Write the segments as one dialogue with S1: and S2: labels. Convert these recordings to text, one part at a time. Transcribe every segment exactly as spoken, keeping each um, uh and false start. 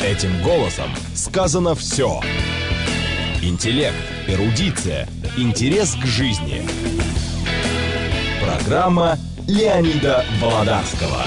S1: Этим голосом сказано все. Интеллект, эрудиция, интерес к жизни. Программа Леонида Володарского.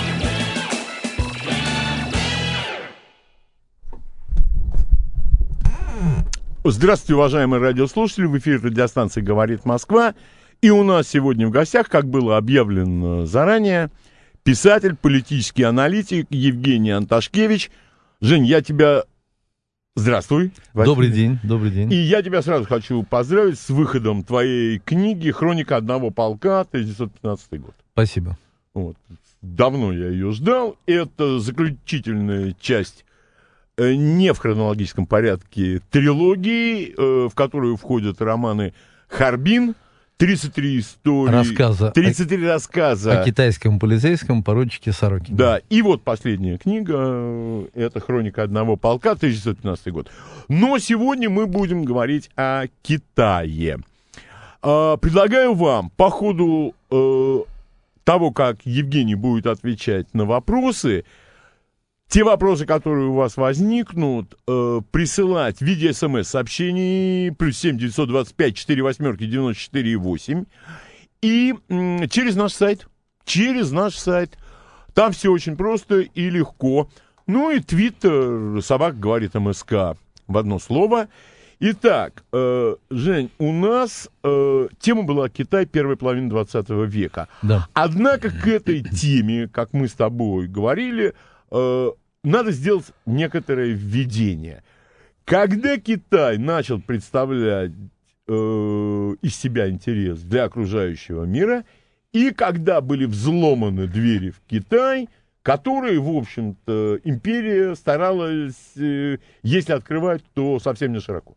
S2: Здравствуйте, уважаемые радиослушатели. В эфире радиостанции «Говорит Москва». И у нас сегодня в гостях, как было объявлено заранее, писатель, политический аналитик Евгений Анташкевич. Жень, я тебя... Здравствуй.
S3: Добрый день, добрый день.
S2: И я тебя сразу хочу поздравить с выходом твоей книги «Хроника одного полка», тысяча девятьсот пятнадцатый год.
S3: Спасибо.
S2: Вот. Давно я ее ждал. Это заключительная часть, э, не в хронологическом порядке, трилогии, э, в которую входят романы «Харбин», тридцать три истории,
S3: рассказа
S2: тридцать три
S3: о,
S2: рассказа
S3: о китайском полицейском поручике Сорокине.
S2: Да, и вот последняя книга, это «Хроника одного полка», тысяча девятьсот пятнадцатый год. Но сегодня мы будем говорить о Китае. А, предлагаю вам по ходу э, того, как Евгений будет отвечать на вопросы, те вопросы, которые у вас возникнут, э, присылать в виде смс-сообщений плюс семь девятьсот двадцать пять сорок восемь девяносто четыре восемь и м, через наш сайт. Через наш сайт. Там все очень просто и легко. Ну и твиттер, собака говорит МСК в одно слово. Итак, э, Жень, у нас э, тема была Китай первой половины двадцатого века.
S3: Да.
S2: Однако к этой теме, как мы с тобой говорили, э, надо сделать некоторое введение. Когда Китай начал представлять э, из себя интерес для окружающего мира, и когда были взломаны двери в Китай, которые, в общем-то, империя старалась, э, если открывать, то совсем не широко.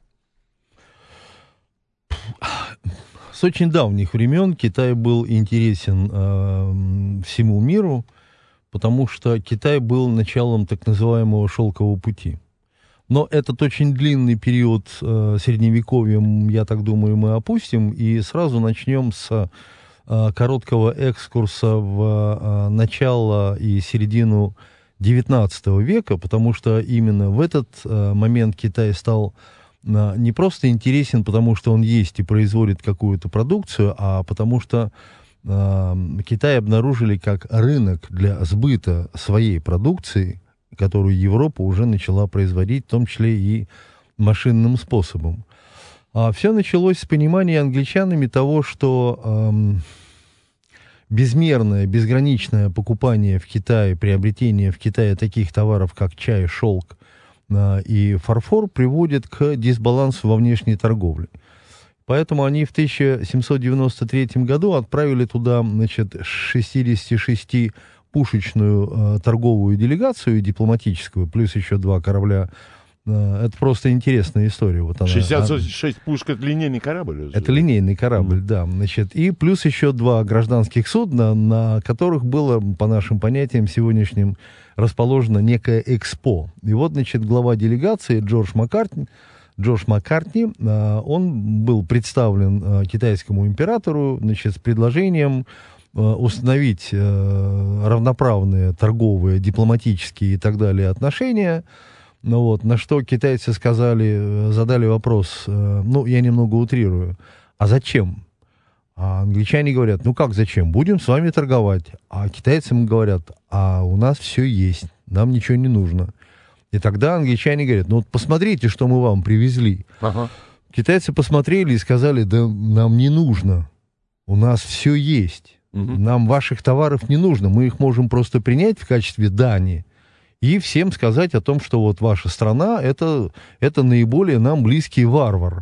S3: С очень давних времен Китай был интересен э, всему миру, потому что Китай был началом так называемого «шелкового пути». Но этот очень длинный период э, средневековья, я так думаю, мы опустим, и сразу начнем с э, короткого экскурса в э, начало и середину девятнадцатого века, потому что именно в этот э, момент Китай стал э, не просто интересен, потому что он есть и производит какую-то продукцию, а потому что Китай обнаружили как рынок для сбыта своей продукции, которую Европа уже начала производить, в том числе и машинным способом. А все началось с понимания англичанами того, что эм, безмерное, безграничное покупание в Китае, приобретение в Китае таких товаров, как чай, шелк э, и фарфор, приводит к дисбалансу во внешней торговле. Поэтому они в тысяча семьсот девяносто третьем году отправили туда, значит, шестидесятишестипушечную э, торговую делегацию дипломатическую, плюс еще два корабля. Э, это просто интересная история. Вот она,
S2: шестьдесят шесть пушек — это линейный корабль?
S3: Это линейный корабль, mm. да. Значит, и плюс еще два гражданских судна, на которых было, по нашим понятиям сегодняшним, расположено некое экспо. И вот, значит, глава делегации Джордж Маккартни, Джордж Маккартни, он был представлен китайскому императору, значит, с предложением установить равноправные торговые, дипломатические и так далее отношения. Ну, вот, на что китайцы сказали, задали вопрос, ну, я немного утрирую, а зачем? А англичане говорят, ну как зачем? Будем с вами торговать. А китайцы им говорят, а у нас все есть, нам ничего не нужно. И тогда англичане говорят, ну вот посмотрите, что мы вам привезли. Ага. Китайцы посмотрели и сказали, да нам не нужно, у нас все есть, угу. Нам ваших товаров не нужно, мы их можем просто принять в качестве дани и всем сказать о том, что вот ваша страна это, это наиболее нам близкий варвар.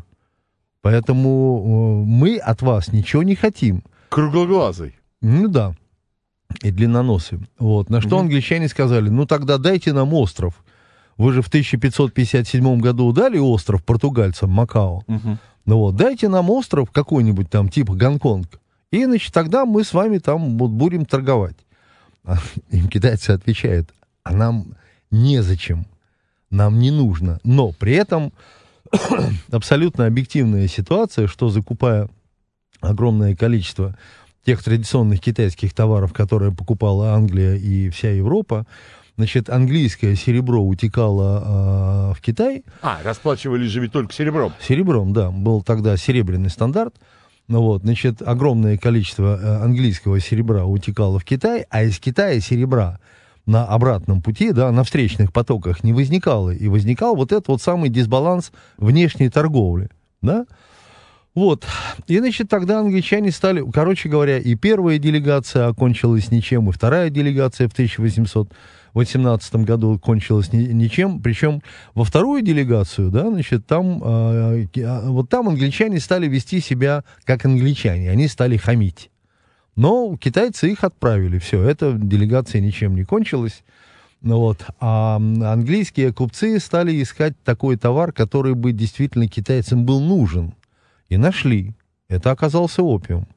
S3: Поэтому мы от вас ничего не хотим.
S2: Круглоглазый.
S3: Ну да, и длинноносый. Вот. На что угу. англичане сказали, ну тогда дайте нам остров. Вы же в тысяча пятьсот пятьдесят седьмом году дали остров португальцам, Макао. Угу. Ну вот, дайте нам остров какой-нибудь там, типа Гонконг. И, значит, тогда мы с вами там вот будем торговать. А им китайцы отвечают, а нам незачем, нам не нужно. Но при этом абсолютно объективная ситуация, что закупая огромное количество тех традиционных китайских товаров, которые покупала Англия и вся Европа, значит, английское серебро утекало э, в Китай.
S2: А, расплачивались же ведь только серебром.
S3: Серебром, да, был тогда серебряный стандарт. Ну вот, значит, огромное количество э, английского серебра утекало в Китай, а из Китая серебра на обратном пути, да, на встречных потоках не возникало. И возникал вот этот вот самый дисбаланс внешней торговли, да. Вот, и, значит, тогда англичане стали, короче говоря, и первая делегация окончилась ничем, и вторая делегация в тысяча восемьсот восемнадцатом году кончилась ни, ничем, причем во вторую делегацию, да, значит, там, э, вот там англичане стали вести себя как англичане, они стали хамить. Но китайцы их отправили, все, эта делегация ничем не кончилась. Ну вот, а английские купцы стали искать такой товар, который бы действительно китайцам был нужен. И нашли. Это оказался опиум.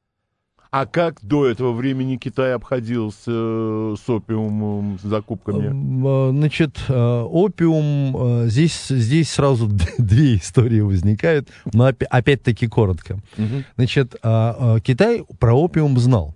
S2: А как до этого времени Китай обходился с опиумом, с закупками?
S3: Значит, опиум, здесь, здесь сразу две истории возникают, но опять-таки коротко. Угу. Значит, Китай про опиум знал.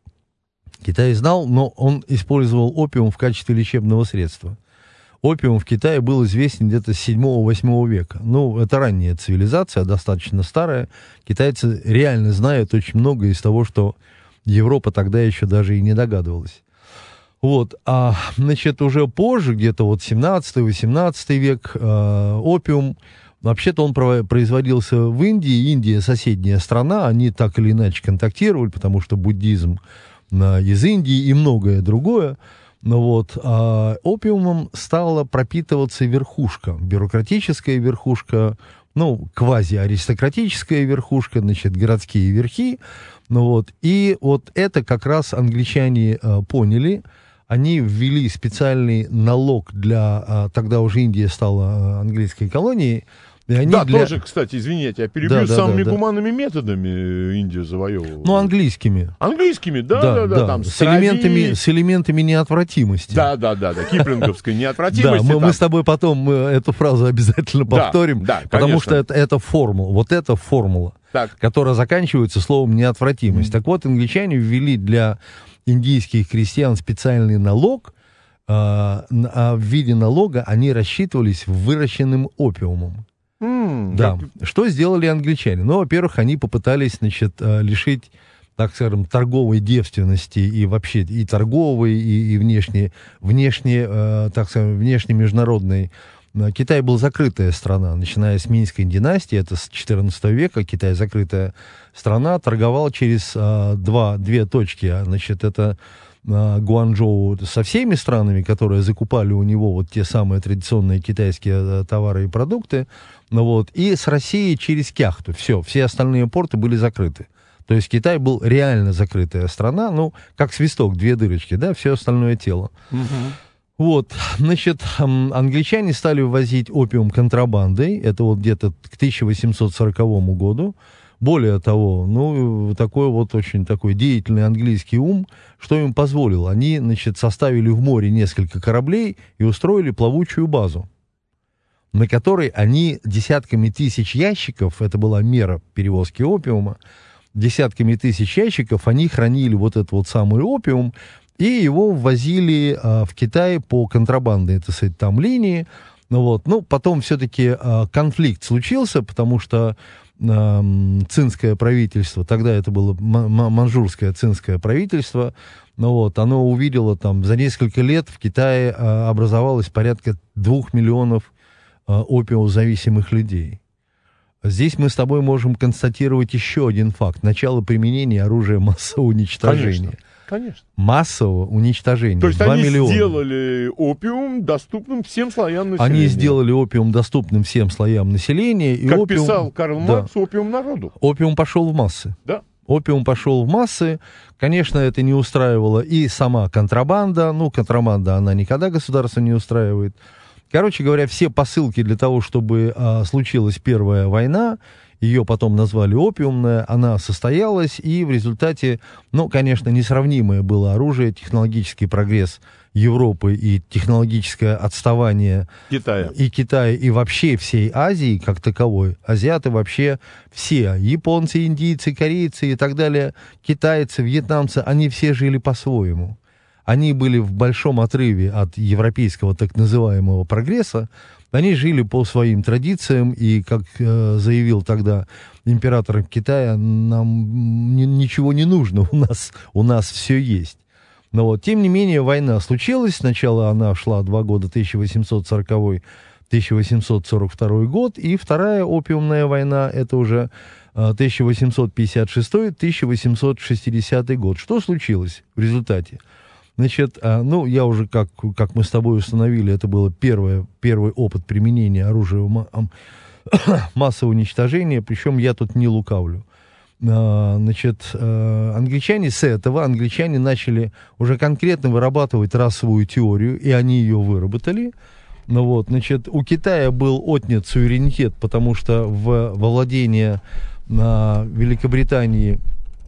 S3: Китай знал, но он использовал опиум в качестве лечебного средства. Опиум в Китае был известен где-то с седьмого-восьмого века. Ну, это ранняя цивилизация, достаточно старая. Китайцы реально знают очень много из того, что Европа тогда еще даже и не догадывалась. Вот, а, значит, уже позже, где-то вот семнадцатый-восемнадцатый век, э, опиум, вообще-то он производился в Индии. Индия соседняя страна, они так или иначе контактировали, потому что буддизм э, из Индии и многое другое. Ну вот, а опиумом стала пропитываться верхушка, бюрократическая верхушка, ну, квазиаристократическая верхушка, значит, городские верхи. Ну вот, и вот это как раз англичане а, поняли. Они ввели специальный налог для... А, тогда уже Индия стала английской колонией. И они
S2: да,
S3: для...
S2: тоже, кстати, извините, я перебью, да, да, самыми да, гуманными да. методами Индию завоевывала.
S3: Ну, английскими.
S2: Английскими, да, да, да. да, да. Там,
S3: с, элементами, с элементами неотвратимости.
S2: Да, да, да, да, киплинговской неотвратимости.
S3: Да, мы, мы с тобой потом мы эту фразу обязательно повторим, да, да, потому что это, это формула, вот эта формула, так. которая заканчивается словом неотвратимость. Mm. Так вот, англичане ввели для индийских крестьян специальный налог, а, а в виде налога они рассчитывались выращенным опиумом. Mm, да. Как... Что сделали англичане? Ну, во-первых, они попытались, значит, лишить, так скажем, торговой девственности и вообще и торговой, и, и внешне, внешне, так скажем, внешне международной. Китай был закрытая страна, начиная с Минской династии, это с четырнадцатого века, Китай закрытая страна, торговал через а, два, две точки, значит, это Гуанчжоу со всеми странами, которые закупали у него вот те самые традиционные китайские товары и продукты, ну вот, и с Россией через Кяхту. Все, все остальные порты были закрыты. То есть Китай был реально закрытая страна, ну, как свисток, две дырочки, да, все остальное тело. Угу. Вот, значит, англичане стали ввозить опиум контрабандой, это вот где-то к тысяча восемьсот сороковому году. Более того, ну, такой вот очень такой деятельный английский ум, что им позволил? Они, значит, составили в море несколько кораблей и устроили плавучую базу, на которой они десятками тысяч ящиков, это была мера перевозки опиума, десятками тысяч ящиков они хранили вот этот вот самый опиум, и его ввозили а, в Китай по контрабандной, так сказать, там линии. Ну, вот. Ну, потом все-таки а, конфликт случился, потому что а, цинское правительство, тогда это было манчжурское цинское правительство, ну, вот, оно увидело там, за несколько лет в Китае а, образовалось порядка двух миллионов а, опиозависимых людей. Здесь мы с тобой можем констатировать еще один факт. Начало применения оружия массового уничтожения. Конечно.
S2: Конечно.
S3: Массового уничтожения.
S2: То есть
S3: два
S2: они
S3: миллиона.
S2: Сделали опиум доступным всем слоям населения.
S3: Они сделали опиум доступным всем слоям населения. И
S2: как
S3: опиум...
S2: писал Карл
S3: да.
S2: Маркс, опиум народу.
S3: Опиум пошел в массы.
S2: Да.
S3: Опиум пошел в массы. Конечно, это не устраивало и сама контрабанда. Ну, контрабанда, она никогда государство не устраивает. Короче говоря, все посылки для того, чтобы а, случилась первая война, ее потом назвали опиумная, она состоялась, и в результате, ну, конечно, несравнимое было оружие, технологический прогресс Европы и технологическое отставание
S2: Китая.
S3: и Китая, и вообще всей Азии как таковой. Азиаты вообще все, японцы, индийцы, корейцы и так далее, китайцы, вьетнамцы, они все жили по-своему. они были в большом отрыве от европейского так называемого прогресса, они жили по своим традициям, и, как э, заявил тогда император Китая, нам ни, ничего не нужно, у нас, у нас все есть. Но вот, тем не менее, война случилась. Сначала она шла два года, тысяча восемьсот сороковой — тысяча восемьсот сорок второй год, и вторая опиумная война, это уже э, тысяча восемьсот пятьдесят шестой — тысяча восемьсот шестидесятый год. Что случилось в результате? Значит, э, ну, я уже, как, как мы с тобой установили, это был первый, первый опыт применения оружия массового уничтожения, причем я тут не лукавлю. Значит, англичане с этого, англичане начали уже конкретно вырабатывать расовую теорию, и они ее выработали. Ну вот, значит, у Китая был отнят суверенитет, потому что в, во владение на Великобритании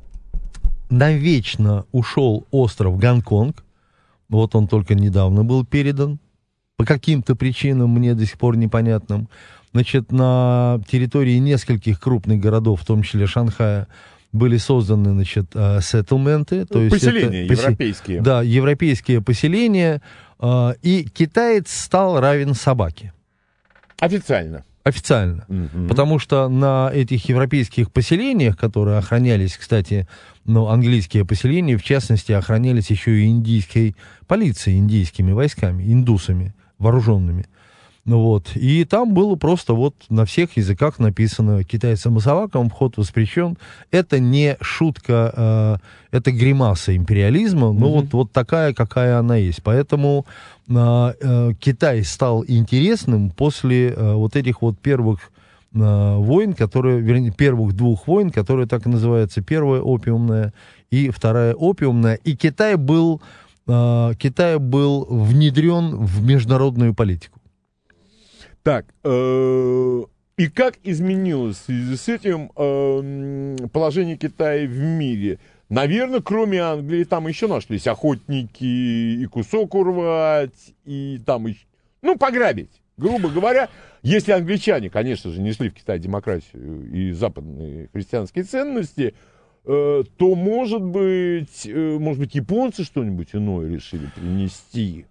S3: навечно ушел остров Гонконг. Вот он только недавно был передан. По каким-то причинам, мне до сих пор непонятным. Значит, на территории нескольких крупных городов, в том числе Шанхая, были созданы, значит, сеттleменты. То есть
S2: поселения
S3: это,
S2: европейские.
S3: Да, европейские поселения. И китаец стал равен собаке.
S2: Официально.
S3: Официально.
S2: Mm-hmm.
S3: Потому что на этих европейских поселениях, которые охранялись, кстати, ну, английские поселения, в частности, охранялись еще и индийской полицией, индийскими войсками, индусами вооруженными. Ну вот, и там было просто вот на всех языках написано: китайцам и собакам вход воспрещен. Это не шутка, э, это гримаса империализма, но mm-hmm. вот, вот такая, какая она есть. Поэтому э, э, Китай стал интересным после э, вот этих вот первых э, войн, которые, вернее, первых двух войн, которые так и называются: первая опиумная и вторая опиумная. И Китай был, э, Китай был внедрен в международную политику.
S2: Так, э, и как изменилось в связи с этим э, положение Китая в мире? Наверное, кроме Англии, там еще нашлись охотники и кусок урвать, и там еще, ну, пограбить. Грубо говоря, если англичане, конечно же, несли в Китай демократию и западные христианские ценности, э, то, может быть, э, может быть, японцы что-нибудь иное решили принести?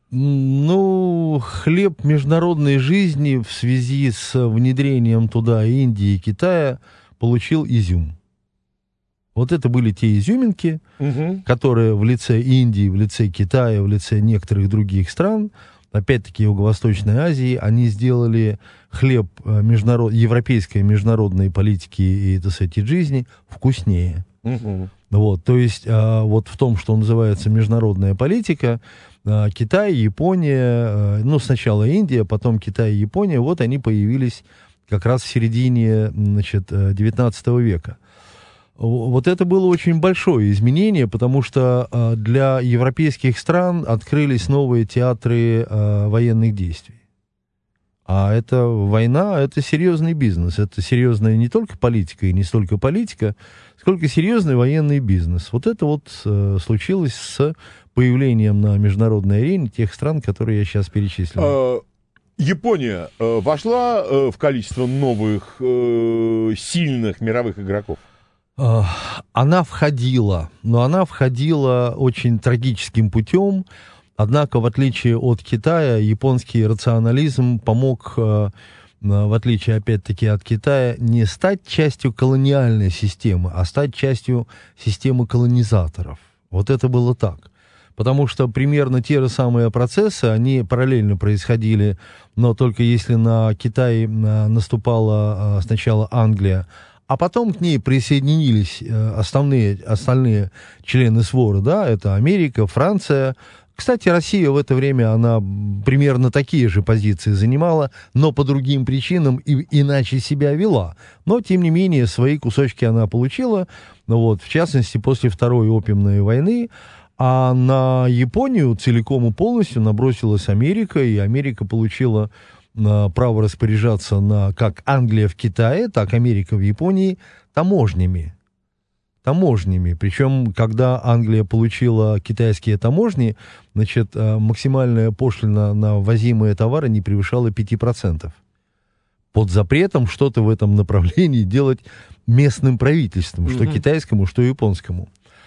S3: Ну, хлеб международной жизни в связи с внедрением туда Индии и Китая получил изюм. Вот это были те изюминки, угу. которые в лице Индии, в лице Китая, в лице некоторых других стран, опять-таки Юго-Восточной Азии, они сделали хлеб международ... европейской международной политики и, так сказать, жизни вкуснее. Угу. Вот, то есть вот в том, что называется международная политика, Китай, Япония, ну, сначала Индия, потом Китай и Япония, вот они появились как раз в середине, значит, девятнадцатого века. Вот это было очень большое изменение, потому что для европейских стран открылись новые театры военных действий. А это война, это серьезный бизнес, это серьезная не только политика и не столько политика, сколько серьезный военный бизнес. Вот это вот случилось с появлением на международной арене тех стран, которые я сейчас перечислил.
S2: Япония вошла в количество новых сильных мировых игроков?
S3: Она входила, но она входила очень трагическим путем. Однако, в отличие от Китая, японский рационализм помог, в отличие, опять-таки, от Китая, не стать частью колониальной системы, а стать частью системы колонизаторов. Вот это было так. Потому что примерно те же самые процессы, они параллельно происходили, но только если на Китай наступала сначала Англия, а потом к ней присоединились основные, остальные члены свора, да, это Америка, Франция. Кстати, Россия в это время, она примерно такие же позиции занимала, но по другим причинам и иначе себя вела. Но, тем не менее, свои кусочки она получила, ну вот, в частности, после Второй опиумной войны. А на Японию целиком и полностью набросилась Америка, и Америка получила а, право распоряжаться на, как Англия в Китае, так Америка в Японии, таможнями. Таможнями. Причем, когда Англия получила китайские таможни, значит, максимальная пошлина на ввозимые товары не превышала пять процентов. Под запретом что-то в этом направлении делать местным правительством, mm-hmm. что китайскому, что японскому.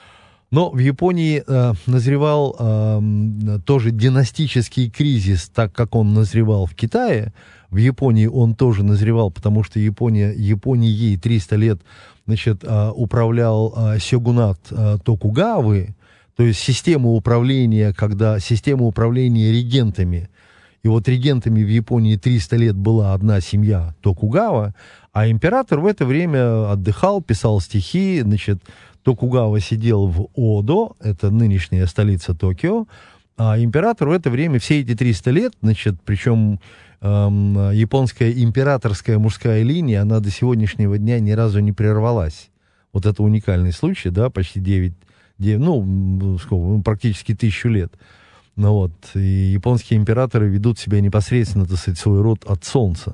S3: Но в Японии э, назревал э, тоже династический кризис, так как он назревал в Китае. В Японии он тоже назревал, потому что Япония, Японией триста лет, значит, э, управлял э, сёгунат э, Токугавы, то есть система управления, когда система управления регентами. И вот регентами в Японии триста лет была одна семья Токугава, а император в это время отдыхал, писал стихи, значит, Токугава сидел в Одо, это нынешняя столица Токио, а император в это время все эти триста лет, значит, причем эм, японская императорская мужская линия, она до сегодняшнего дня ни разу не прервалась. Вот это уникальный случай, да, почти девять, девять ну, сколько, ну, практически тысячу лет. Ну вот, и японские императоры ведут себя непосредственно, так сказать, свой род от солнца.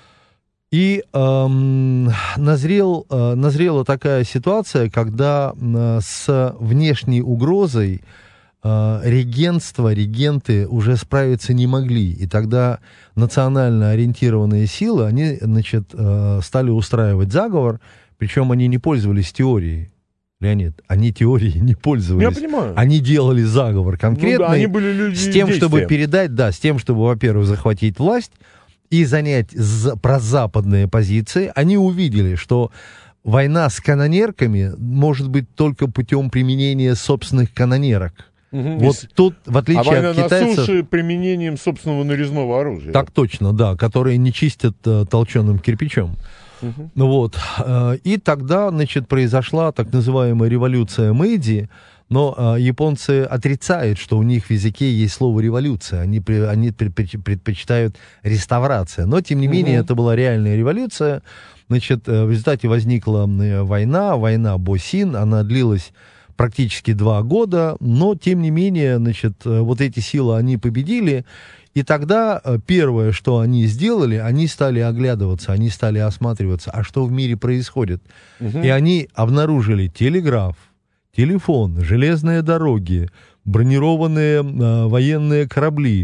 S3: И эм, назрел, э, назрела такая ситуация, когда э, с внешней угрозой э, регентство, регенты уже справиться не могли. И тогда национально ориентированные силы, они, значит, э, стали устраивать заговор, причем они не пользовались теорией. Леонид, они теорией не пользовались.
S2: Я понимаю.
S3: Они делали заговор конкретный,
S2: ну, да, они были люди
S3: с тем,
S2: действия.
S3: чтобы передать, да, с тем, чтобы, во-первых, захватить власть, и занять за, прозападные позиции. Они увидели, что война с канонерками может быть только путем применения собственных канонерок. Угу. Вот тут, в отличие
S2: а
S3: от китайцев... А война
S2: на суше применением собственного нарезного оружия.
S3: Так точно, да, которые не чистят uh, толченым кирпичом. Угу. Вот. Uh, и тогда, значит, произошла так называемая революция Мэйдзи. Но э, японцы отрицают, что у них в языке есть слово «революция». Они, при, они предпочитают «реставрация». Но, тем не угу. менее, это была реальная революция. Значит, э, в результате возникла э, война, война Босин. Она длилась практически два года. Но, тем не менее, значит, э, вот эти силы, они победили. И тогда э, первое, что они сделали, они стали оглядываться, они стали осматриваться, а что в мире происходит. Угу. И они обнаружили телеграф, телефон, железные дороги, бронированные э, военные корабли,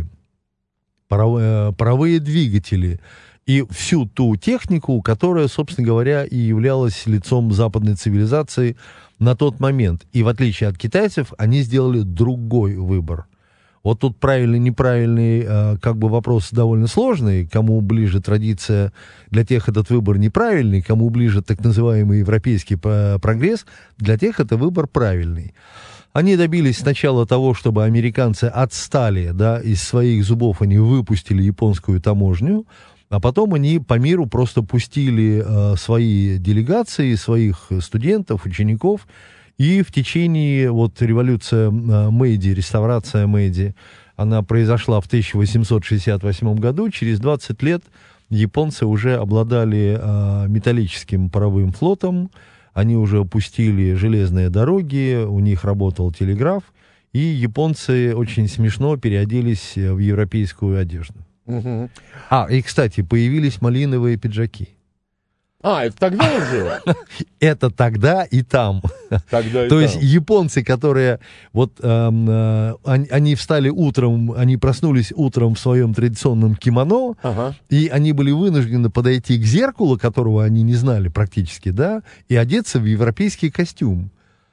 S3: паровые, паровые двигатели и всю ту технику, которая, собственно говоря, и являлась лицом западной цивилизации на тот момент. И в отличие от китайцев, они сделали другой выбор. Вот тут правильный, неправильный, э, как бы вопрос довольно сложный. Кому ближе традиция, для тех этот выбор неправильный, кому ближе так называемый европейский прогресс, для тех это выбор правильный. Они добились сначала того, чтобы американцы отстали, да, из своих зубов они выпустили японскую таможню, а потом они по миру просто пустили э, свои делегации, своих студентов, учеников. И в течение, вот, революция Мэйдзи, реставрация Мэйдзи, она произошла в тысяча восемьсот шестьдесят восьмом году. Через двадцать лет японцы уже обладали э, металлическим паровым флотом, они уже пустили железные дороги, у них работал телеграф, и японцы очень смешно переоделись в европейскую одежду. Угу. А, и, кстати, появились малиновые пиджаки.
S2: А, это тогда уже?
S3: Это тогда и там.
S2: Тогда и
S3: То
S2: там.
S3: есть японцы, которые вот эм, э, они, они встали утром, они проснулись утром в своем традиционном кимоно, ага. и они были вынуждены подойти к зеркалу, которого они не знали практически, да, и одеться в европейский костюм.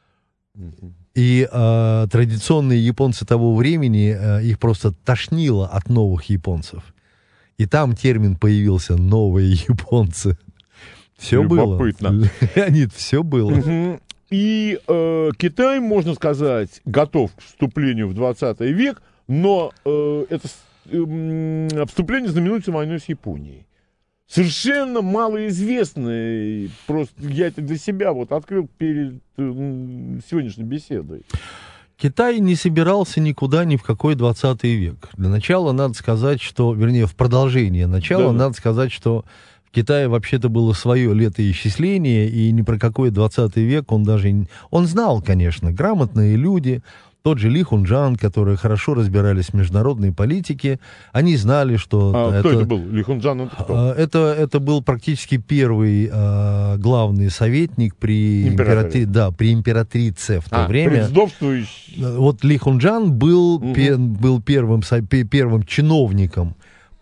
S3: И э, традиционные японцы того времени, э, их просто тошнило от новых японцев. И там термин появился «новые японцы». Все
S2: Любопытно.
S3: было. Леонид, все было.
S2: Угу. И э, Китай, можно сказать, готов к вступлению в двадцатый век, но э, это э, вступление знаменуется войной с Японией. Совершенно малоизвестный, просто я это для себя вот открыл перед э, сегодняшней беседой.
S3: Китай не собирался никуда ни в какой двадцатый век. Для начала надо сказать, что, вернее, в продолжение начала, да. надо сказать, что в Китае вообще-то было свое летоисчисление, и ни про какой двадцатый век он даже... Он знал, конечно, грамотные люди, тот же Ли Хунджан, которые хорошо разбирались в международной политике, они знали, что...
S2: А
S3: это,
S2: кто это был? Ли Хунджан это кто?
S3: Это, это был практически первый э, главный советник при, императри... да, при императрице в то
S2: а,
S3: время.
S2: Предвдовствующий.
S3: Вот Ли Хунджан был, угу. пе, был первым, первым чиновником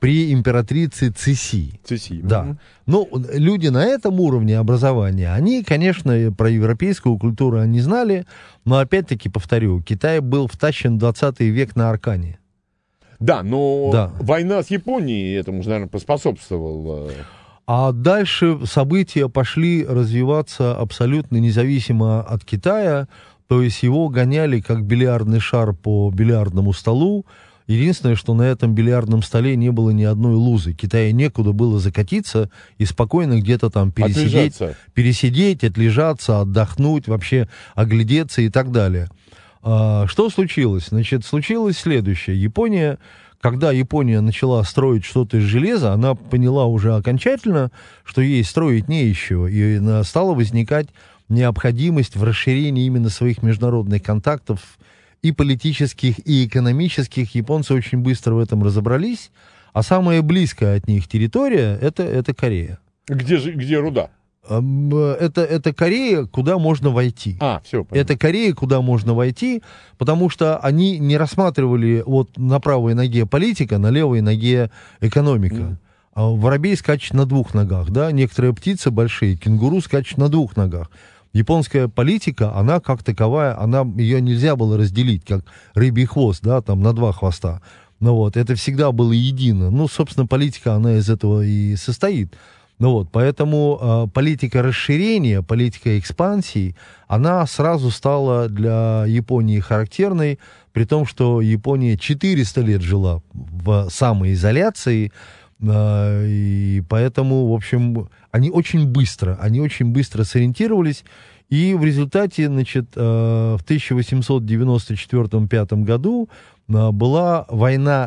S3: при императрице Цыси.
S2: Цыси.
S3: Да.
S2: Мгм.
S3: Ну, люди на этом уровне образования, они, конечно, про европейскую культуру они знали, но, опять-таки, повторю, Китай был втащен в двадцатый век на Аркане.
S2: Да, но
S3: Да.
S2: война с Японией этому же, наверное, поспособствовала.
S3: А дальше события пошли развиваться абсолютно независимо от Китая, то есть его гоняли как бильярдный шар по бильярдному столу. Единственное, что на этом бильярдном столе не было ни одной лузы. Китаю некуда было закатиться и спокойно где-то там пересидеть,
S2: Отлежаться.
S3: пересидеть, отлежаться, отдохнуть, вообще оглядеться и так далее. А, что случилось? Значит, случилось следующее. Япония, когда Япония начала строить что-то из железа, она поняла уже окончательно, что ей строить не из чего, и на- стала возникать необходимость в расширении именно своих международных контактов и политических, и экономических. Японцы очень быстро в этом разобрались, а самая близкая от них территория это, это Корея.
S2: Где же, где руда?
S3: Ам, Это, это Корея, куда можно войти.
S2: А, все,
S3: Это Корея, куда можно войти, потому что они не рассматривали вот на правой ноге политика, на левой ноге экономика.
S2: Мгм.
S3: А воробей скачет на двух ногах, да, некоторые птицы большие, кенгуру скачет на двух ногах. Японская политика, она как таковая, она, ее нельзя было разделить, как рыбий хвост, да, там на два хвоста. Ну вот, это всегда было едино. Ну, собственно, политика, она из этого и состоит. Ну вот, поэтому э, политика расширения, политика экспансии, она сразу стала для Японии характерной, при том, что Япония четыреста лет жила в самоизоляции, э, и поэтому, в общем, они очень быстро, они очень быстро сориентировались, и в результате, значит, э, в тысяча восемьсот девяносто четвёртом — пятом году э, была война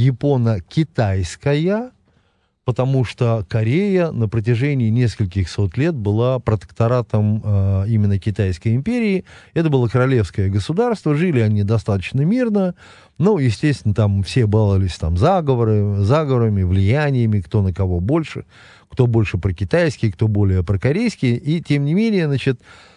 S3: японо-китайская, потому что Корея на протяжении нескольких сот лет была протекторатом э, именно Китайской империи. Это было королевское государство, жили они достаточно мирно, но, естественно, там все баловались там заговоры, заговорами, влияниями, кто на кого больше, кто больше про-китайский, кто более про-корейский, и тем не менее, значит,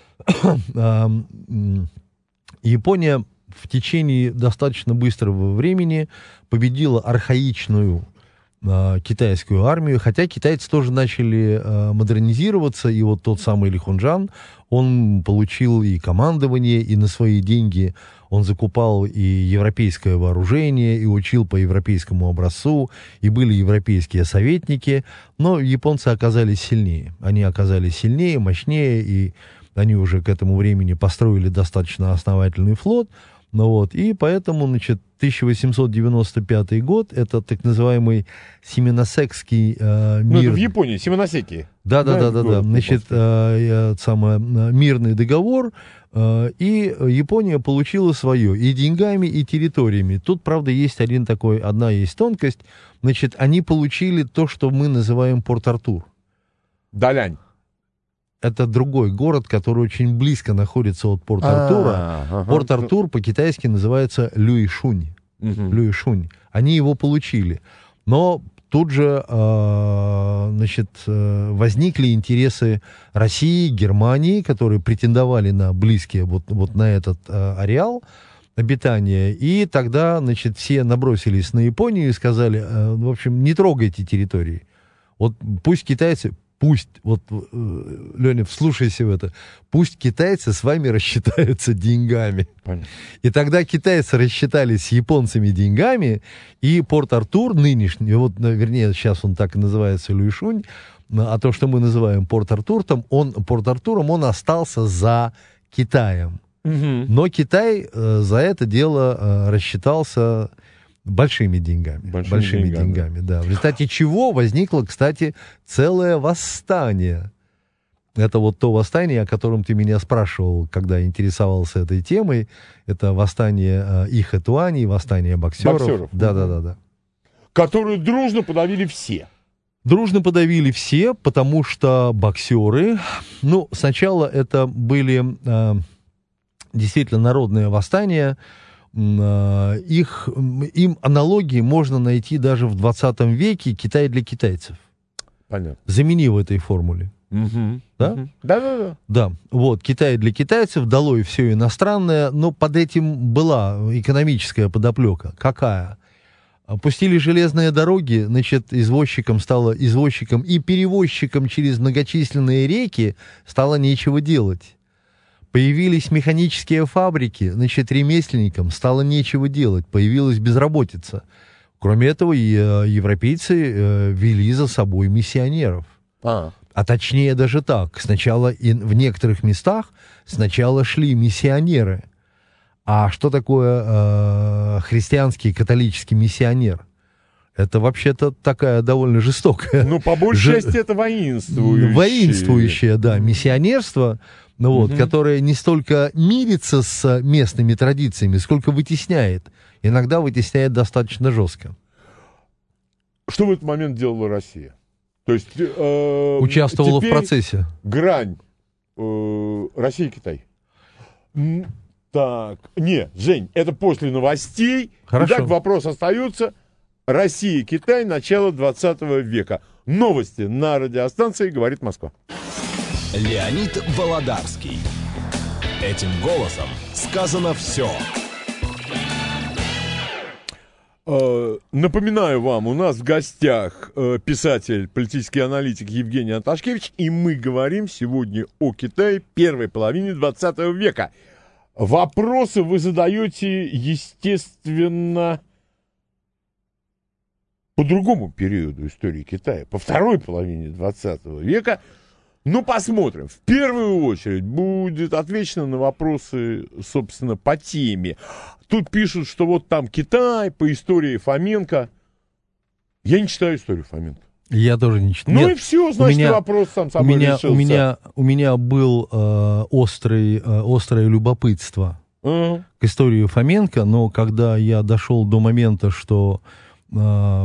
S3: Япония в течение достаточно быстрого времени победила архаичную китайскую армию, хотя китайцы тоже начали э, модернизироваться, и вот тот самый Ли Хунджан, он получил и командование, и на свои деньги он закупал и европейское вооружение, и учил по европейскому образцу, и были европейские советники, но японцы оказались сильнее. Они оказались сильнее, мощнее, и они уже к этому времени построили достаточно основательный флот. Ну вот, и поэтому, значит, тысяча восемьсот девяносто пятый год, это так называемый Симоносекский э, мир.
S2: Ну, это в Японии, Симоносеки.
S3: Да, да, да, да, да.
S2: город
S3: Значит, э, э, самое, э, мирный договор, э, и Япония получила свое и деньгами, и территориями. Тут, правда, есть один такой, одна есть тонкость. Значит, они получили то, что мы называем Порт-Артур.
S2: Далянь.
S3: Это другой город, который очень близко находится от Порт-Артура.
S2: А, ага.
S3: Порт-Артур по-китайски называется Люйшунь.
S2: Мгм.
S3: Люйшунь. Они его получили. Но тут же э, значит, э, возникли интересы России, Германии, которые претендовали на близкие, вот, вот на этот э, ареал обитания. И тогда, значит, все набросились на Японию и сказали, э, в общем, не трогайте территории. Вот пусть китайцы... Пусть, вот, э, Леня, вслушайся в это, пусть китайцы с вами рассчитаются деньгами.
S2: Понятно.
S3: И тогда китайцы рассчитались с японцами деньгами, и Порт-Артур нынешний, вот, ну, вернее, сейчас он так и называется, Люйшунь, а то, что мы называем Порт-Артур, там он, Порт-Артуром он остался за Китаем.
S2: Мгм.
S3: Но Китай э, за это дело э, рассчитался большими деньгами.
S2: Большими
S3: Большими,
S2: деньгами.
S3: деньгами, да. В результате чего возникло, кстати, целое восстание. Это вот то восстание, о котором ты меня спрашивал, когда интересовался этой темой. Это восстание э, Ихэтуани, восстание боксеров.
S2: Боксеров.
S3: Да, да, да, да.
S2: Которую дружно подавили все.
S3: Дружно подавили все, потому что боксеры, ну, сначала это были э, действительно народные восстания. Их, им аналогии можно найти даже в двадцатом веке. Китай для китайцев.
S2: Понятно.
S3: Замени в этой формуле.
S2: Мгм.
S3: Да?
S2: Мгм. Да-да-да.
S3: Да, вот, Китай для китайцев, долой все иностранное, но под этим была экономическая подоплека. Какая? Пустили железные дороги, значит, извозчикам стало, извозчикам и перевозчикам через многочисленные реки стало нечего делать. Появились механические фабрики, значит, ремесленникам стало нечего делать, появилась безработица. Кроме этого, европейцы вели за собой миссионеров. А, а точнее даже так, сначала и в некоторых местах сначала шли миссионеры. А что такое э, христианский католический миссионер? Это вообще-то такая довольно жестокая...
S2: Ну, по большей Ж... части это воинствующее.
S3: Воинствующее, да, миссионерство, ну, вот, угу. которое не столько мирится с местными традициями, сколько вытесняет. Иногда вытесняет достаточно жестко.
S2: Что в этот момент делала Россия? То есть... Э,
S3: Участвовала в процессе.
S2: Грань э, Россия и Китай. Так, не, Жень, это после новостей.
S3: Хорошо.
S2: Итак, вопрос остается. Россия и Китай, начало двадцатого века. Новости на радиостанции «Говорит Москва».
S1: Леонид Володарский. Этим голосом сказано все.
S2: Э, напоминаю вам, у нас в гостях э, писатель, политический аналитик Евгений Анташкевич, и мы говорим сегодня о Китае первой половине двадцатого века. Вопросы вы задаете, естественно, по другому периоду истории Китая, по второй половине двадцатого века. Ну, посмотрим. В первую очередь будет отвечено на вопросы, собственно, по теме. Тут пишут, что вот там Китай, по истории Фоменко. Я не читаю историю Фоменко.
S3: Я тоже не читаю.
S2: Ну
S3: Нет,
S2: и все, значит, меня, вопрос сам собой
S3: у меня,
S2: решился.
S3: У меня, у меня был э, острый, э, острое любопытство uh-huh. к истории Фоменко, но когда я дошел до момента, что э,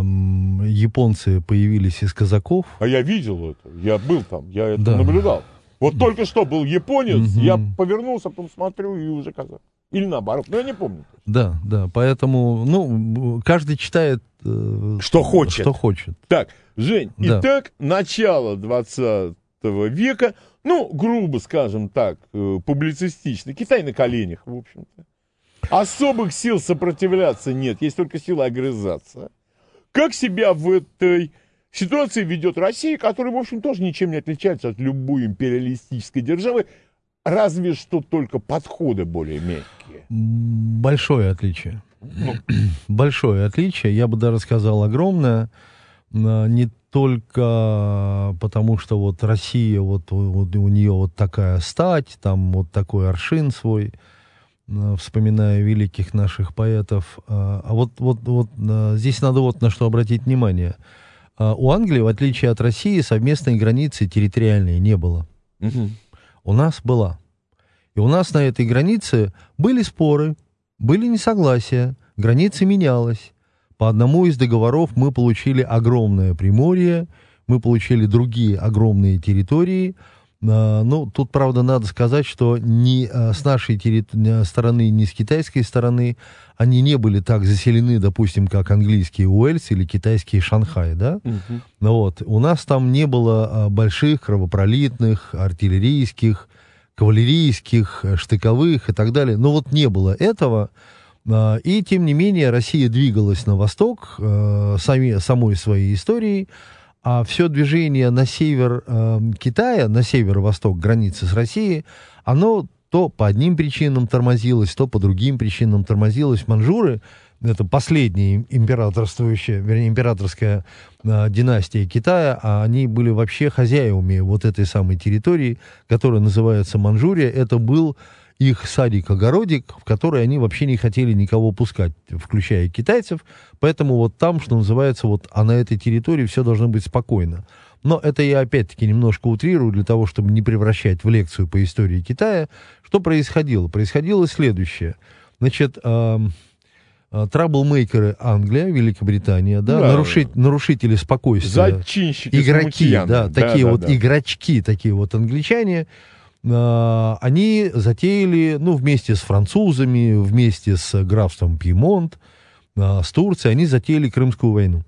S3: японцы появились из казаков...
S2: А я видел это, я был там, я это
S3: да.
S2: наблюдал. Вот только что был японец, uh-huh. я повернулся, потом смотрю, и уже казак. Или наоборот, но я не помню.
S3: Да, да, поэтому, ну, каждый читает... Э,
S2: что хочет.
S3: Что хочет.
S2: Так, Жень, да. Итак, начало двадцатого века, ну, грубо скажем так, э, публицистично. Китай на коленях, в общем-то. Особых сил сопротивляться нет, есть только сила огрызаться. Как себя в этой ситуации ведет Россия, которая, в общем, тоже ничем не отличается от любой империалистической державы, разве что только подходы более мягкие.
S3: Большое отличие. Ну. Большое отличие, я бы даже сказал огромное. Не только потому, что вот Россия, вот, вот у нее вот такая стать, там вот такой аршин свой, вспоминая великих наших поэтов. А вот, вот, вот здесь надо вот на что обратить внимание. У Англии, в отличие от России, совместной границы территориальной не было. Угу. У нас была. И у нас на этой границе были споры, были несогласия, граница менялась. По одному из договоров мы получили огромное Приморье, мы получили другие огромные территории. Ну, тут, правда, надо сказать, что ни с нашей терри- стороны, ни с китайской стороны они не были так заселены, допустим, как английский Уэльс или китайский Шанхай, да? Uh-huh. Ну, вот. У нас там не было больших кровопролитных, артиллерийских, кавалерийских, штыковых и так далее. Но вот не было этого. И, тем не менее, Россия двигалась на восток э, сами, самой своей историей, а все движение на север э, Китая, на северо-восток границы с Россией, оно то по одним причинам тормозилось, то по другим причинам тормозилось. Маньчжуры, это последняя императорствующая, вернее, императорская э, династия Китая, а они были вообще хозяевами вот этой самой территории, которая называется Маньчжурия. Это был их садик-огородик, в который они вообще не хотели никого пускать, включая китайцев. Поэтому вот там, что называется, вот, а на этой территории все должно быть спокойно. Но это я опять-таки немножко утрирую для того, чтобы не превращать в лекцию по истории Китая. Что происходило? Происходило следующее. Значит, э, э, траблмейкеры Англия, Великобритания, да,
S2: да.
S3: Нарушить, нарушители спокойствия.
S2: Зачинщики,
S3: игроки, да,
S2: да,
S3: такие
S2: да,
S3: вот
S2: да.
S3: игрочки, такие вот англичане. Они затеяли, ну, вместе с французами, вместе с графством Пьемонт, с Турцией, они затеяли Крымскую войну.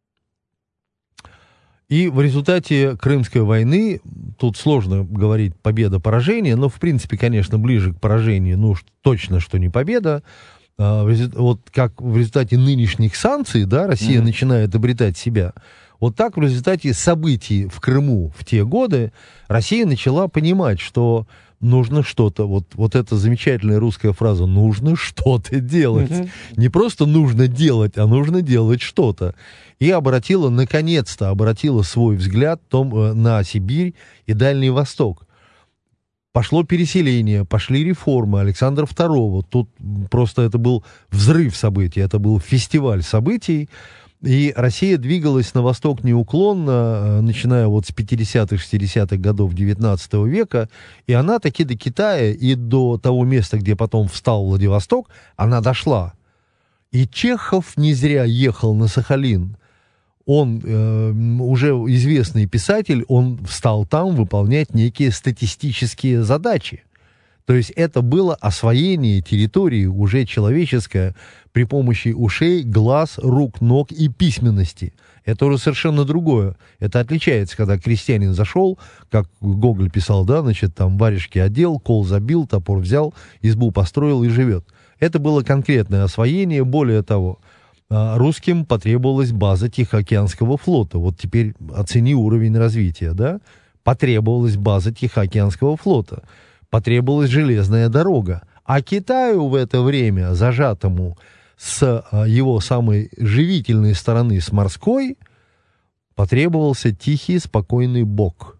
S3: И в результате Крымской войны, тут сложно говорить победа-поражение, но, в принципе, конечно, ближе к поражению, ну, точно, что не победа, вот как в результате нынешних санкций, да, Россия mm-hmm. начинает обретать себя, вот так в результате событий в Крыму в те годы Россия начала понимать, что нужно что-то, вот, вот эта замечательная русская фраза, нужно что-то делать. Mm-hmm. Не просто нужно делать, а нужно делать что-то. И обратила, наконец-то, обратила свой взгляд том, на Сибирь и Дальний Восток. Пошло переселение, пошли реформы Александра второго. Тут просто это был взрыв событий, это был фестиваль событий. И Россия двигалась на восток неуклонно, начиная вот с пятидесятых, шестидесятых годов девятнадцатого века, и она таки до Китая и до того места, где потом встал Владивосток, она дошла. И Чехов не зря ехал на Сахалин. Он, э, уже известный писатель, он встал там выполнять некие статистические задачи. То есть это было освоение территории уже человеческое при помощи ушей, глаз, рук, ног и письменности. Это уже совершенно другое. Это отличается, когда крестьянин зашел, как Гоголь писал, да, значит, там варежки одел, кол забил, топор взял, избу построил и живет. Это было конкретное освоение. Более того, русским потребовалась база Тихоокеанского флота. Вот теперь оцени уровень развития, да? Потребовалась база Тихоокеанского флота. Потребовалась железная дорога. А Китаю в это время, зажатому с его самой живительной стороны, с морской, потребовался тихий, спокойный бок.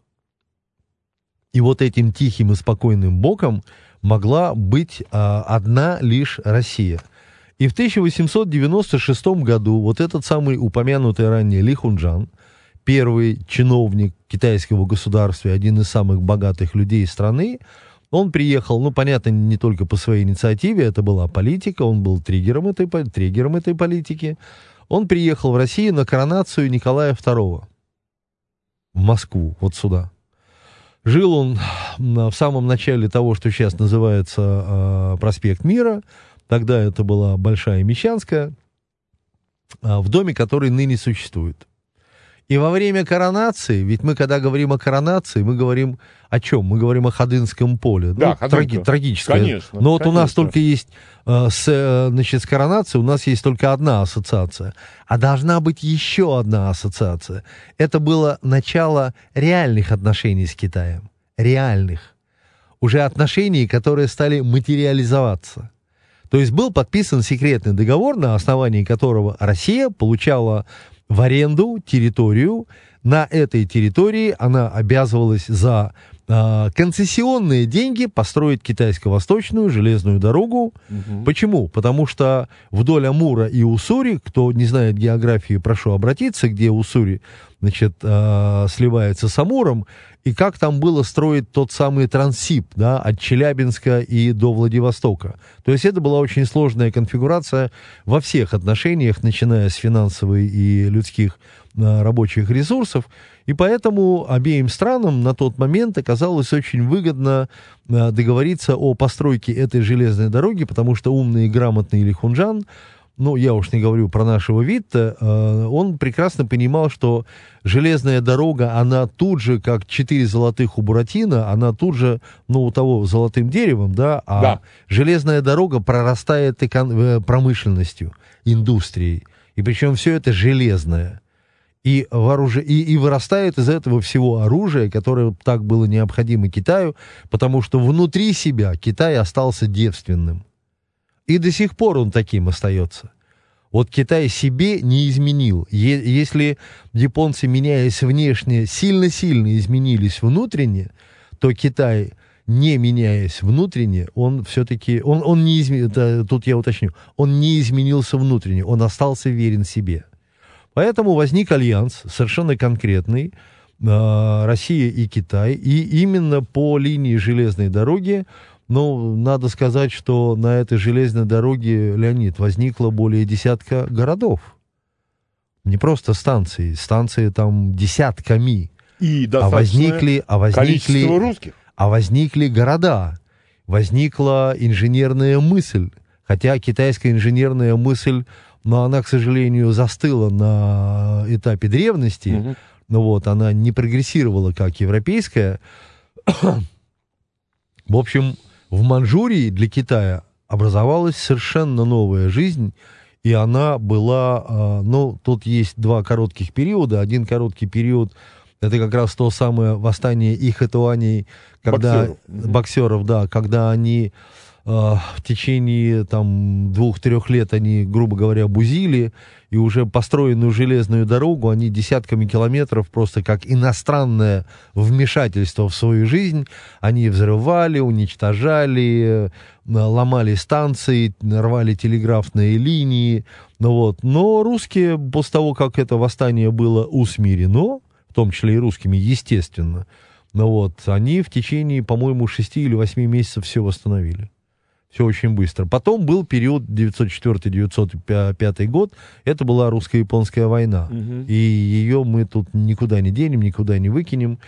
S3: И вот этим тихим и спокойным боком могла быть а, одна лишь Россия. И в тысяча восемьсот девяносто шестом году вот этот самый упомянутый ранее Ли Хунджан, первый чиновник китайского государства, один из самых богатых людей страны, он приехал, ну, понятно, не только по своей инициативе, это была политика, он был триггером этой, триггером этой политики. Он приехал в Россию на коронацию Николая второго в Москву, вот сюда. Жил он в самом начале того, что сейчас называется э, проспект Мира, тогда это была Большая Мещанская, э, в доме, который ныне существует. И во время коронации, ведь мы, когда говорим о коронации, мы говорим о чем? Мы говорим о Ходынском поле.
S2: Да,
S3: ну, траги, трагическое.
S2: Конечно.
S3: Но вот
S2: конечно.
S3: у нас только есть, э, с, значит, с коронацией у нас есть только одна ассоциация. А должна быть еще одна ассоциация. Это было начало реальных отношений с Китаем. Реальных. Уже отношений, которые стали материализоваться. То есть был подписан секретный договор, на основании которого Россия получала в аренду территорию. На этой территории она обязывалась за э, концессионные деньги построить китайско-восточную железную дорогу. Угу. Почему? Потому что вдоль Амура и Уссури, кто не знает географии, прошу обратиться, где Уссури, значит, э, сливается с Амуром, и как там было строить тот самый Транссиб, да, от Челябинска и до Владивостока. То есть это была очень сложная конфигурация во всех отношениях, начиная с финансовой и людских э, рабочих ресурсов. И поэтому обеим странам на тот момент оказалось очень выгодно э, договориться о постройке этой железной дороги, потому что умный и грамотный Ли Хунджан, ну, я уж не говорю про нашего Витта, э, он прекрасно понимал, что железная дорога, она тут же, как четыре золотых у Буратино, она тут же, ну, у того золотым деревом, да, а да. Железная дорога прорастает эко- промышленностью, индустрией, и причем все это железное. И, вооружи... и, и вырастает из этого всего оружие, которое так было необходимо Китаю, потому что внутри себя Китай остался девственным. И до сих пор он таким остается. Вот Китай себе не изменил. Е- если японцы, меняясь внешне, сильно-сильно изменились внутренне, то Китай, не меняясь внутренне, он все-таки... Он, он не измен... Тут я уточню. Он не изменился внутренне, он остался верен себе. Поэтому возник альянс совершенно конкретный, э, Россия и Китай. И именно по линии железной дороги, ну, надо сказать, что на этой железной дороге, Леонид, возникло более десятка городов. Не просто станции, станции там десятками.
S2: И
S3: а возникли, а возникли,
S2: русских.
S3: А возникли города. Возникла инженерная мысль. Хотя китайская инженерная мысль, но она, к сожалению, застыла на этапе древности. Угу. Ну, вот, она не прогрессировала, как европейская. В общем, в Манчжурии для Китая образовалась совершенно новая жизнь, и она была, ну, тут есть два коротких периода. Один короткий период — это как раз то самое восстание ихэтуаней, когда
S2: боксеров,
S3: боксеров, да, когда они в течение там двух-трех лет они, грубо говоря, бузили, и уже построенную железную дорогу они десятками километров просто как иностранное вмешательство в свою жизнь, они взрывали, уничтожали, ломали станции, рвали телеграфные линии. Ну вот. Но русские, после того, как это восстание было усмирено, в том числе и русскими, естественно, ну вот, они в течение, по-моему, шести или восьми месяцев все восстановили. Все очень быстро. Потом был период девятьсот четвёртый — девятьсот пятый год. Это была русско-японская война. Угу. И ее мы тут никуда не денем, никуда не выкинем.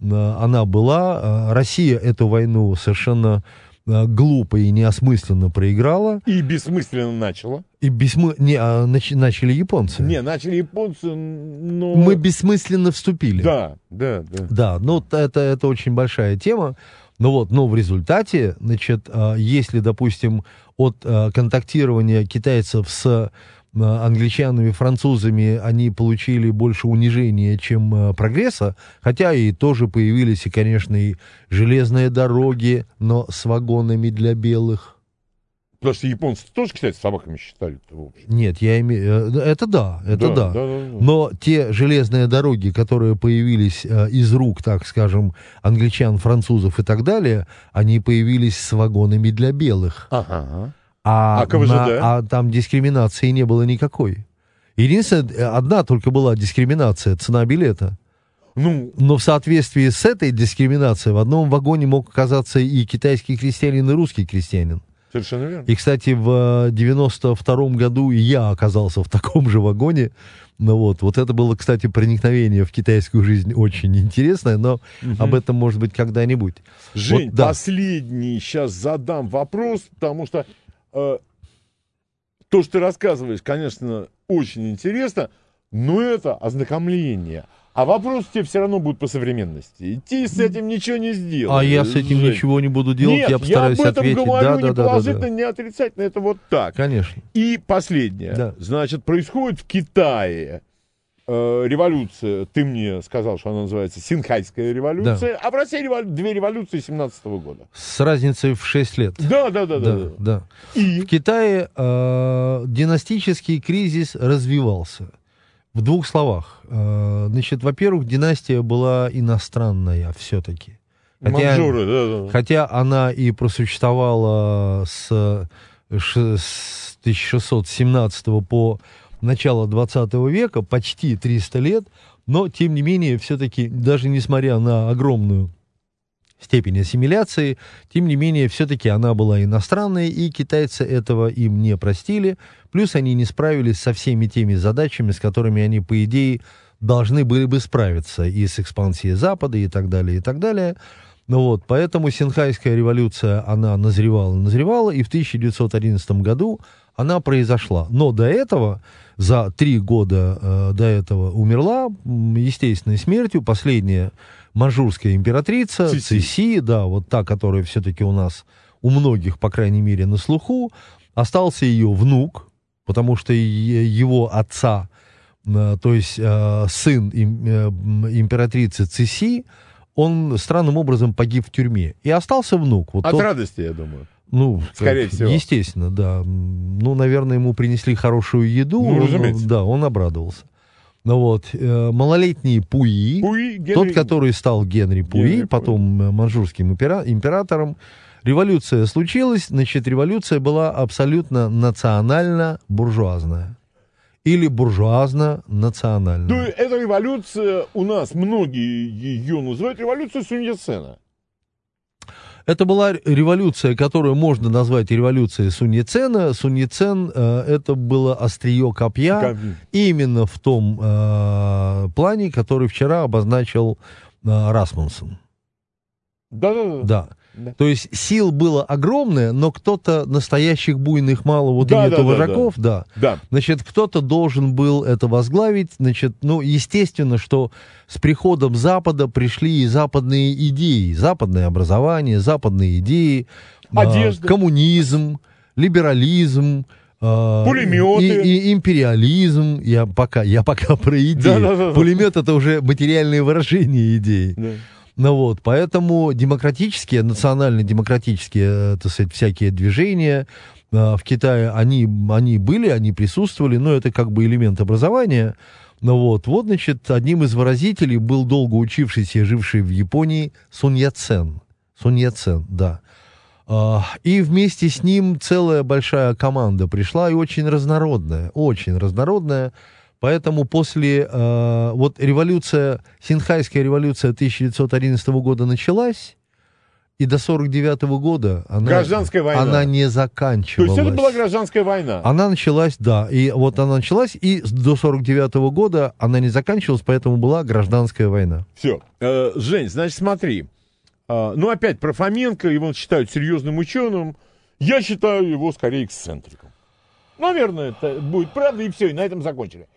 S3: Она была. Россия эту войну совершенно глупо и неосмысленно проиграла.
S2: И бессмысленно начала.
S3: И бессмы... не, а, нач... начали японцы.
S2: Не, начали японцы, но...
S3: Мы бессмысленно вступили.
S2: Да, да, да.
S3: Да, ну это, это очень большая тема. Ну вот, но в результате, значит, если, допустим, от контактирования китайцев с англичанами, французами они получили больше унижения, чем прогресса, хотя и тоже появились, и, конечно, и железные дороги, но с вагонами для белых.
S2: Потому что японцы тоже, кстати, собаками считали.
S3: Нет, я имею... Это да, это да.
S2: Да, да, да, да.
S3: Но те железные дороги, которые появились э, из рук, так скажем, англичан, французов и так далее, они появились с вагонами для белых.
S2: Ага.
S3: А,
S2: а КВЖД?
S3: На, а там дискриминации не было никакой. Единственная, одна только была дискриминация, цена билета.
S2: Ну,
S3: но в соответствии с этой дискриминацией в одном вагоне мог оказаться и китайский крестьянин, и русский крестьянин.
S2: Совершенно верно.
S3: И, кстати, в девяносто втором году и я оказался в таком же вагоне. Ну, вот. вот это было, кстати, проникновение в китайскую жизнь очень интересное, но угу. об этом, может быть, когда-нибудь.
S2: Жень,
S3: вот, да.
S2: последний сейчас задам вопрос, потому что э, то, что ты рассказываешь, конечно, очень интересно, но это ознакомление. А вопрос тебе все равно будет по современности. Идти с этим ничего не сделаешь.
S3: А я с этим
S2: Жень.
S3: ничего не буду делать,
S2: Нет,
S3: я постараюсь
S2: я об этом
S3: ответить.
S2: говорю
S3: да,
S2: не
S3: да, да,
S2: положительно,
S3: да, да.
S2: не отрицательно, это вот так.
S3: Конечно.
S2: И последнее.
S3: Да.
S2: Значит, происходит в Китае э, революция. Ты мне сказал, что она называется Синхайская революция. Да. А в России револю... две революции семнадцатого года.
S3: С разницей в шесть лет.
S2: Да, да, да.
S3: да,
S2: да, да.
S3: да.
S2: И?
S3: В Китае э, династический кризис развивался. В двух словах. Значит, во-первых, династия была иностранная все-таки. Хотя,
S2: Маньчжуры, да, да.
S3: хотя она и просуществовала с, с тысяча шестьсот семнадцатого по начало двадцатого века, почти триста лет, но, тем не менее, все-таки, даже несмотря на огромную степень ассимиляции, тем не менее, все-таки она была иностранной, и китайцы этого им не простили. Плюс они не справились со всеми теми задачами, с которыми они, по идее, должны были бы справиться, и с экспансией Запада, и так далее, и так далее. Ну вот, поэтому Синхайская революция, она назревала, назревала, и в тысяча девятьсот одиннадцатом году она произошла. Но до этого, за три года э, до этого умерла естественной смертью последняя маньчжурская императрица
S2: Цыси.
S3: Цыси, да, вот та, которая все-таки у нас, у многих, по крайней мере, на слуху. Остался ее внук, потому что его отца, то есть сын императрицы Цыси, он странным образом погиб в тюрьме. И остался внук. Вот
S2: От
S3: тот,
S2: радости, я думаю.
S3: Ну,
S2: скорее
S3: как,
S2: всего.
S3: Естественно, да. Ну, наверное, ему принесли хорошую еду.
S2: Ну,
S3: он,
S2: разумеется.
S3: Да, он обрадовался. Ну вот, малолетний Пуи,
S2: Пуи Генри...
S3: тот, который стал Генри Пуи,
S2: Генри
S3: потом
S2: Пуи.
S3: маньчжурским импера... императором. Революция случилась, значит, революция была абсолютно национально-буржуазная. Или буржуазно-национальная.
S2: Ну, эта революция у нас, многие ее называют революцией Сунь Яцена.
S3: Это была революция, которую можно назвать революцией Сунь Яцена. Сунь Яцен э, это было острие копья
S2: Копья.
S3: именно в том э, плане, который вчера обозначил э, Расмунсен.
S2: Да-да-да.
S3: Да.
S2: Да.
S3: То есть сил было огромное, но кто-то, настоящих буйных мало, вот
S2: Да,
S3: и нету
S2: да, да,
S3: вожаков, да.
S2: Да.
S3: Значит, кто-то должен был это возглавить. Значит, ну, естественно, что с приходом Запада пришли и западные идеи, западное образование, западные идеи,
S2: Одежда.
S3: э, коммунизм, либерализм,
S2: пулеметы.
S3: И, и империализм. Я пока, я пока про идеи. Да, да, да. Пулемет — это уже материальные выражения идей. Да. Ну вот, поэтому демократические, национально-демократические, так сказать, всякие движения в Китае, они, они были, они присутствовали, но это как бы элемент образования. Ну вот, вот, значит, одним из выразителей был долго учившийся и живший в Японии Сунь Яцен. Сунь Яцен, да. И вместе с ним целая большая команда пришла, и очень разнородная, очень разнородная. Поэтому после, э, вот революция, Синьхайская революция тысяча девятьсот одиннадцатого года началась, и до сорок девятого года она,
S2: гражданская война.
S3: Она не заканчивалась.
S2: То есть это была гражданская война?
S3: Она началась, да, и вот она началась, и до сорок девятого года она не заканчивалась, поэтому была гражданская война.
S2: Все. Э, Жень, значит, смотри. Uh, ну, опять про Фоменко, его считают серьезным ученым. Я считаю его скорее эксцентриком. Наверное, это будет правда, и все, и на этом закончили.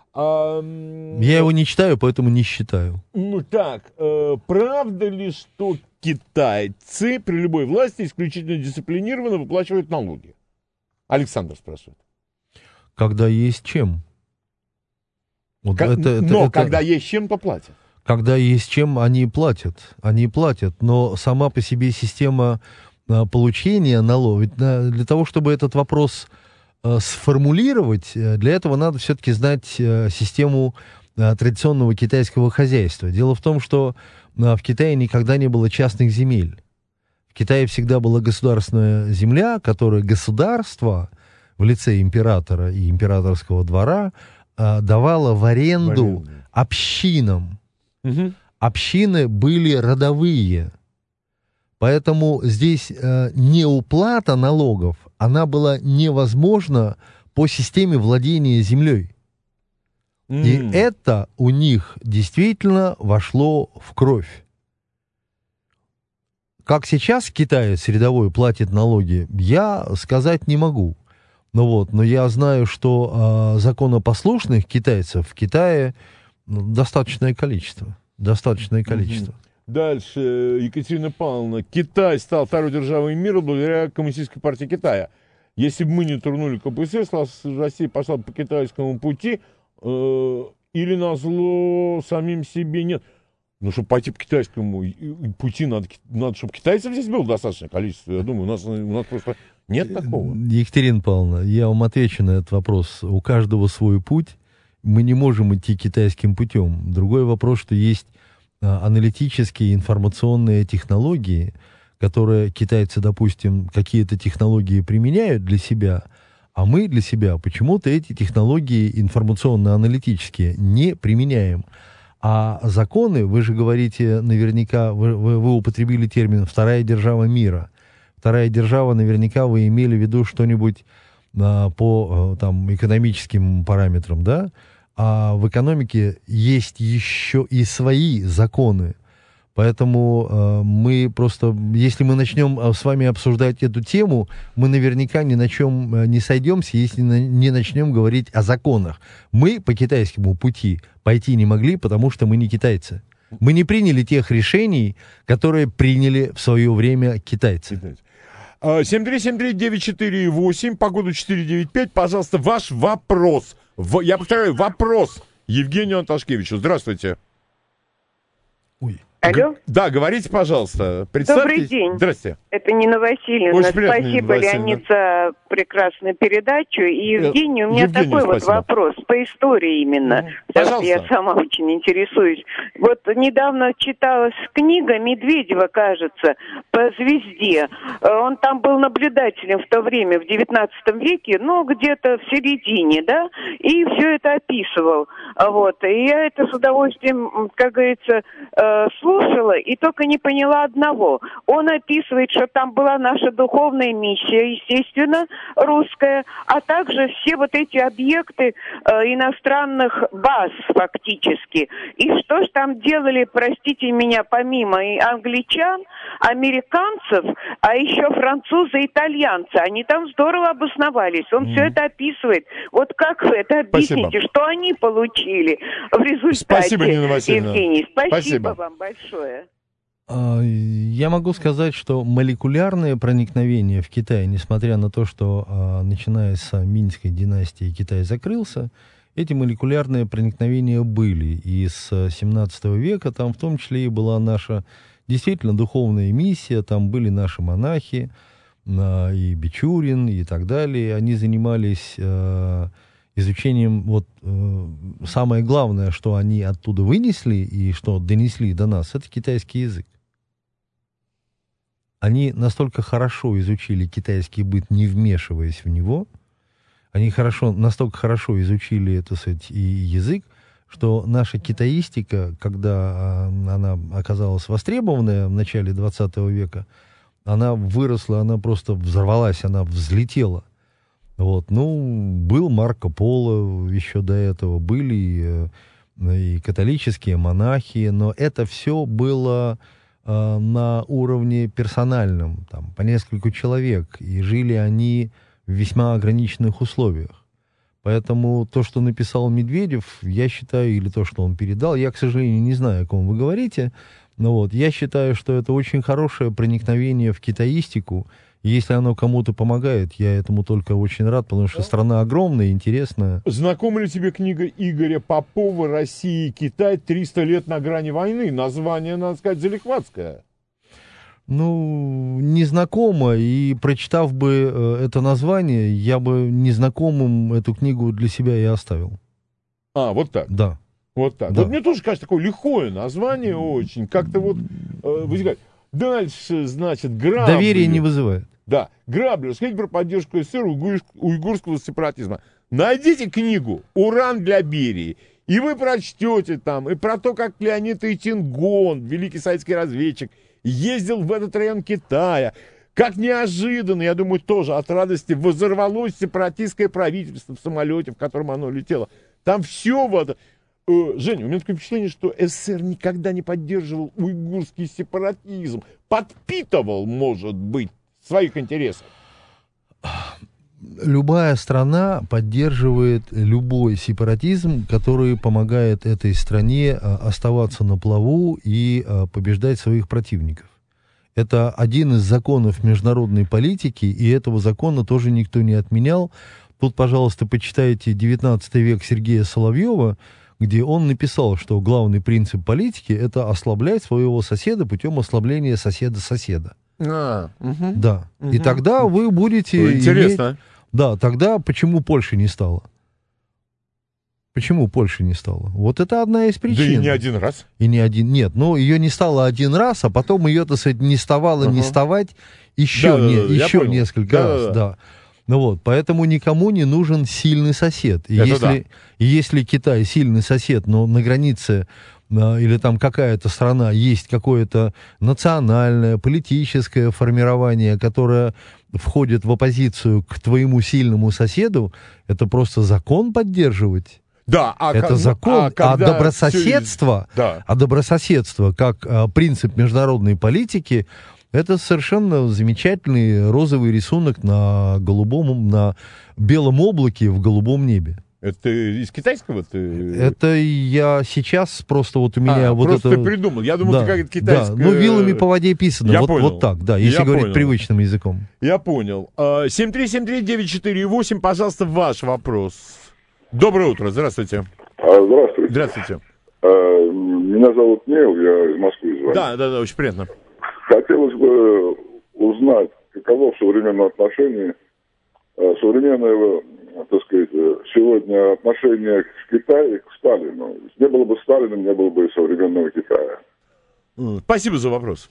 S2: Uh,
S3: Я его не читаю, поэтому не считаю.
S2: Ну так, uh, правда ли, что китайцы при любой власти исключительно дисциплинированно выплачивают налоги? Александр спрашивает.
S3: Когда есть чем. Вот
S2: К-
S3: это, это,
S2: но
S3: это...
S2: когда есть чем, то платят.
S3: Когда есть чем, они платят. Они платят. Но сама по себе система а, получения налогов, ведь, а, для того, чтобы этот вопрос а, сформулировать, для этого надо все-таки знать а, систему а, традиционного китайского хозяйства. Дело в том, что а, в Китае никогда не было частных земель. В Китае всегда была государственная земля, которую государство в лице императора и императорского двора а, давало в аренду, в аренду. общинам. Угу. Общины были родовые, поэтому здесь э, неуплата налогов, она была невозможна по системе владения землей. Mm. И это у них действительно вошло в кровь. Как сейчас китаец рядовой платит налоги, я сказать не могу. Ну вот, но я знаю, что э, законопослушных китайцев в Китае достаточное количество. Достаточное количество.
S2: Угу. Дальше, Екатерина Павловна. Китай стал второй державой мира благодаря Коммунистической партии Китая. Если бы мы не турнули КПСС, Россия пошла по китайскому пути, э, или назло самим себе нет. Ну, чтобы пойти по китайскому пути, надо, надо, чтобы китайцев здесь было достаточное количество. Я думаю, у нас, у нас просто нет такого.
S3: Екатерина Павловна, я вам отвечу на этот вопрос. У каждого свой путь. Мы не можем идти китайским путем. Другой вопрос, что есть а, аналитические информационные технологии, которые китайцы, допустим, какие-то технологии применяют для себя, а мы для себя почему-то эти технологии информационно-аналитические не применяем. А законы, вы же говорите, наверняка, вы, вы, вы употребили термин «вторая держава мира». Вторая держава, наверняка вы имели в виду что-нибудь а, по там, экономическим параметрам, да? А в экономике есть еще и свои законы. Поэтому э, мы просто, если мы начнем с вами обсуждать эту тему, мы наверняка ни на чем э, не сойдемся, если на, не начнем говорить о законах. Мы по китайскому пути пойти не могли, потому что мы не китайцы. Мы не приняли тех решений, которые приняли в свое время китайцы.
S2: семь три семь три девять четыре восемь, погоду четыре девять пять. Пожалуйста, ваш вопрос. В, я повторяю, вопрос Евгению Анташкевичу. Здравствуйте.
S3: Ой.
S4: Алло?
S2: Да, говорите, пожалуйста.
S4: Добрый день.
S2: Здрасте.
S4: Это Нина Васильевна.
S2: Очень приятно,
S4: Спасибо,
S2: Нина Васильевна.
S4: Леонид, за прекрасную передачу. И, Евгений, у меня
S2: Евгению
S4: такой
S2: спасибо.
S4: вот вопрос по истории именно.
S2: Ну,
S4: потому что я сама очень интересуюсь. Вот недавно читалась книга Медведева, кажется, по «Звезде». Он там был наблюдателем в то время, в девятнадцатом веке, ну, где-то в середине, да, и все это описывал. Вот. И я это с удовольствием, как говорится, слушала, и только не поняла одного. Он описывает, что там была наша духовная миссия, естественно, русская, а также все вот эти объекты э, иностранных баз фактически. И что ж там делали, простите меня, помимо и англичан, американцев, а еще французы, итальянцы. Они там здорово обосновались. Он mm. все это описывает. Вот как вы это объясните, спасибо. Что они получили в результате?
S2: Спасибо, Нина Васильевна.
S4: Евгений, спасибо,
S2: спасибо
S4: вам большое.
S3: Я могу сказать, что молекулярное проникновение в Китай, несмотря на то, что начиная с Минской династии Китай закрылся, эти молекулярные проникновения были. И с семнадцатого века там в том числе и была наша действительно духовная миссия, там были наши монахи, и Бичурин, и так далее. Они занимались изучением, вот самое главное, что они оттуда вынесли и что донесли до нас, это китайский язык. Они настолько хорошо изучили китайский быт, не вмешиваясь в него, они хорошо, настолько хорошо изучили, так сказать, и язык, что наша китаистика, когда она оказалась востребованная в начале двадцатого века, она выросла, она просто взорвалась, она взлетела. Вот. Ну, был Марко Поло еще до этого, были и, и католические монахи, но это все было э, на уровне персональном, там, по нескольку человек, и жили они в весьма ограниченных условиях. Поэтому то, что написал Медведев, я считаю, или то, что он передал, я, к сожалению, не знаю, о ком вы говорите, но вот, я считаю, что это очень хорошее проникновение в китаистику. И если оно кому-то помогает, я этому только очень рад, потому что страна огромная, интересная.
S2: Знакома ли тебе книга Игоря Попова «Россия и Китай. триста лет на грани войны»? Название, надо сказать, залихватское.
S3: Ну, незнакомо, и прочитав бы э, это название, я бы незнакомым эту книгу для себя и оставил.
S2: А, вот так?
S3: Да.
S2: Вот так.
S3: Да.
S2: Вот мне тоже кажется, такое лихое название очень. Как-то вот э, возникает. Дальше, значит, Граблер.
S3: Доверие не вызывает.
S2: Да, Граблер. Сказать про поддержку СССР уйгур, уйгурского сепаратизма. Найдите книгу «Уран для Берии». И вы прочтете там и про то, как Леонид Итингон, великий советский разведчик, ездил в этот район Китая. Как неожиданно, я думаю, тоже от радости взорвалось сепаратистское правительство в самолете, в котором оно летело. Там все вот... Женя, у меня такое впечатление, что СССР никогда не поддерживал уйгурский сепаратизм. Подпитывал, может быть, своих интересов.
S3: Любая страна поддерживает любой сепаратизм, который помогает этой стране оставаться на плаву и побеждать своих противников. Это один из законов международной политики, и этого закона тоже никто не отменял. Тут, пожалуйста, почитайте девятнадцатый век Сергея Соловьева, где он написал, что главный принцип политики — это ослаблять своего соседа путем ослабления соседа-соседа.
S2: А, угу.
S3: Да.
S2: Угу.
S3: И тогда вы будете...
S2: Интересно.
S3: Иметь... Да, тогда почему Польши не стало? Почему Польши не стало? Вот это одна из причин.
S2: Да и не один раз.
S3: И не один... Нет, ну ее не стало один раз, а потом ее, так сказать, не ставало uh-huh. не ставать еще,
S2: да,
S3: не,
S2: да, да,
S3: еще несколько
S2: да,
S3: раз.
S2: Да, да.
S3: Да. Ну вот, поэтому никому не нужен сильный сосед. И если,
S2: да.
S3: и если Китай сильный сосед, но на границе или там какая-то страна есть какое-то национальное, политическое формирование, которое входит в оппозицию к твоему сильному соседу, это просто закон поддерживать.
S2: Да, а
S3: это
S2: как,
S3: закон,
S2: а, когда
S3: а добрососедство,
S2: все... да.
S3: а добрососедство как а, принцип международной политики, это совершенно замечательный розовый рисунок на голубом, на белом облаке в голубом небе.
S2: Это из китайского? Ты...
S3: Это я сейчас просто вот у меня
S2: а,
S3: вот
S2: просто
S3: это...
S2: ты придумал. Я думал,
S3: да,
S2: ты как это китайское...
S3: Да, ну вилами по воде писано.
S2: Я
S3: вот,
S2: понял.
S3: вот так, да, если
S2: я
S3: говорить
S2: понял.
S3: привычным языком.
S2: Я понял. семь три семь три девять четыре восемь, пожалуйста, ваш вопрос. Доброе утро, здравствуйте.
S5: Здравствуйте.
S2: Здравствуйте.
S5: Меня зовут Нил, я из Москвы звоню.
S2: Да, да, да, очень приятно.
S5: Хотелось бы узнать, каково в современном отношении, современное, так сказать, сегодня отношение к Китаю, к Сталину. Не было бы Сталина, не было бы и современного Китая.
S2: Спасибо за вопрос.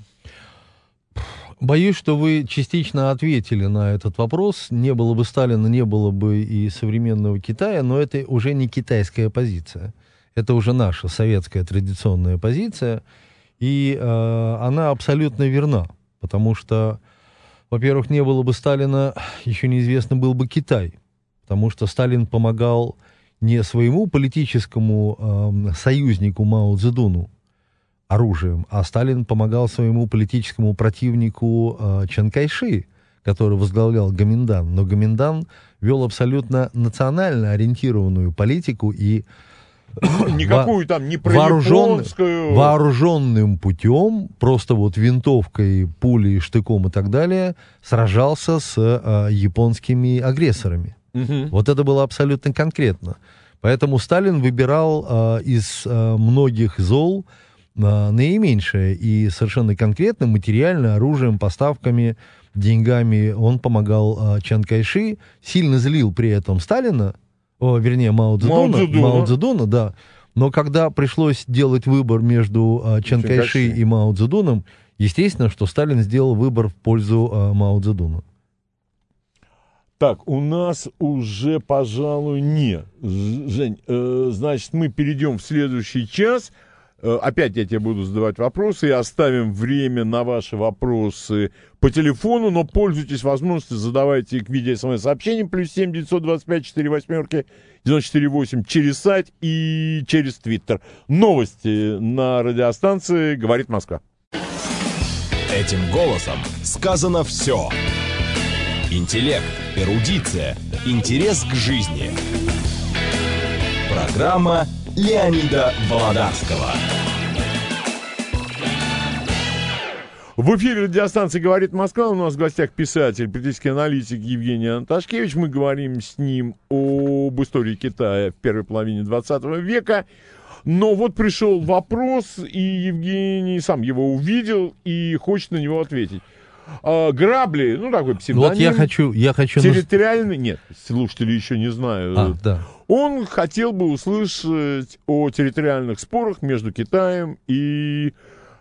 S3: Боюсь, что вы частично ответили на этот вопрос. Не было бы Сталина, не было бы и современного Китая, но это уже не китайская позиция. Это уже наша советская традиционная позиция, и э, она абсолютно верна, потому что, во-первых, не было бы Сталина, еще неизвестно был бы Китай, потому что Сталин помогал не своему политическому э, союзнику Мао Цзэдуну оружием, а Сталин помогал своему политическому противнику э, Чан Кайши, который возглавлял Гоминдан. Но Гоминдан вел абсолютно национально ориентированную политику, и
S2: никакую там не
S3: вооружен,
S2: японскую...
S3: вооруженным путем, просто вот винтовкой, пулей, штыком и так далее, сражался с э, японскими агрессорами. Угу. Вот это было абсолютно конкретно. Поэтому Сталин выбирал э, из э, многих зол э, наименьшее. И совершенно конкретно материально, оружием, поставками, деньгами он помогал э, Чан Кайши, сильно злил при этом Сталина, о, вернее Мао Цзэдуна,
S2: Мао Цзэдуна.
S3: Мао Цзэдуна, да. Но когда пришлось делать выбор между э, Чан Кайши и Мао Цзэдуном, естественно, что Сталин сделал выбор в пользу э, Мао Цзэдуна.
S2: Так, у нас уже, пожалуй, не. Жень, э, значит, мы перейдем в следующий час. Э, опять я тебе буду задавать вопросы и оставим время на ваши вопросы по телефону, но пользуйтесь возможностью, задавайте их в виде смс-сообщений плюс семь девятьсот двадцать пять четыре восьмерки девяносто четыре восемь через сайт и через Твиттер. Новости на радиостанции «Говорит Москва».
S1: Этим голосом сказано все. Интеллект, эрудиция, интерес к жизни. Программа Леонида Володарского.
S2: В эфире радиостанции «Говорит Москва». У нас в гостях писатель, политический аналитик Евгений Анташкевич. Мы говорим с ним об истории Китая в первой половине двадцатого века. Но вот пришел вопрос, и Евгений сам его увидел и хочет на него ответить. А, грабли, ну такой псевдоним.
S3: Вот я хочу, я хочу...
S2: Территориальный, нет, слушатели еще не знают.
S3: А, да.
S2: Он хотел бы услышать о территориальных спорах между Китаем и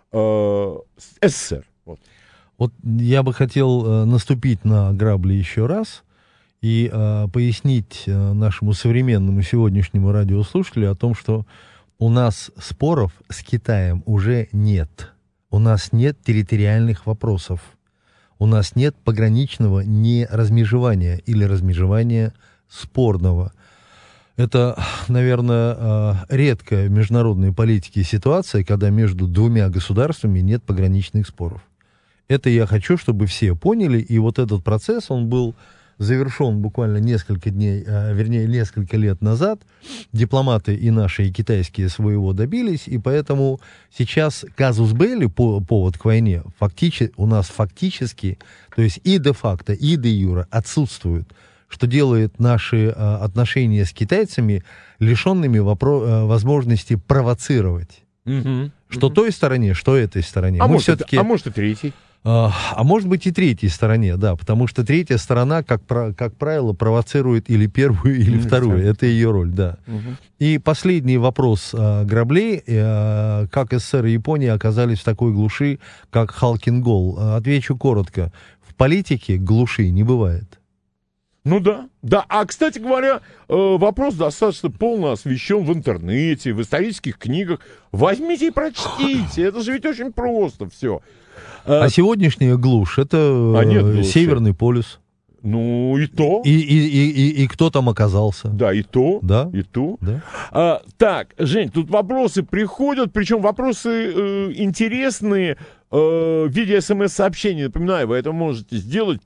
S2: э, СССР. Вот.
S3: Вот я бы хотел э, наступить на грабли еще раз и э, пояснить э, нашему современному сегодняшнему радиослушателю о том, что у нас споров с Китаем уже нет. У нас нет территориальных вопросов. У нас нет пограничного неразмежевания или размежевания спорного. Это, наверное, редкая в международной политике ситуация, когда между двумя государствами нет пограничных споров. Это я хочу, чтобы все поняли, и вот этот процесс, он был завершен буквально несколько дней, вернее, несколько лет назад. Дипломаты и наши, и китайские своего добились, и поэтому сейчас казус белли, повод к войне, фактически, у нас фактически, то есть и де-факто, и де-юре отсутствует, что делает наши отношения с китайцами лишенными вопро- возможности провоцировать.
S2: Угу,
S3: что
S2: угу.
S3: той стороне, что этой стороне.
S2: А,
S3: Мы
S2: может,
S3: все-таки...
S2: а может и третий.
S3: А, а может быть и третьей стороне, да, потому что третья сторона, как, как правило, провоцирует или первую, или вторую. Это ее роль, да. Угу. И последний вопрос а, граблей. А, как СССР и Япония оказались в такой глуши, как Халкин-Гол? А, отвечу коротко. В политике глуши не бывает.
S2: Ну да, да. А, кстати говоря, вопрос достаточно полно освещен в интернете, в исторических книгах. Возьмите и прочтите. Это же ведь очень просто все.
S3: А сегодняшняя глушь — это а нет, Северный полюс.
S2: Ну, и то.
S3: И, и, и, и, и кто там оказался.
S2: Да, и то.
S3: Да.
S2: И то.
S3: Да.
S2: А, так, Жень, тут вопросы приходят, причем вопросы э, интересные э, в виде смс-сообщений. Напоминаю, вы это можете сделать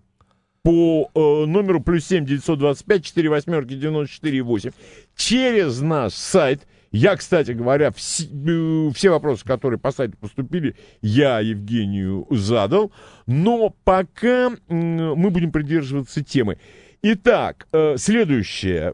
S2: по э, номеру плюс семь девятьсот двадцать пять четыре восьмерки девяносто четыре восемь через наш сайт. Я, кстати говоря, все, все вопросы, которые по сайту поступили, я Евгению задал. Но пока мы будем придерживаться темы. Итак, следующее.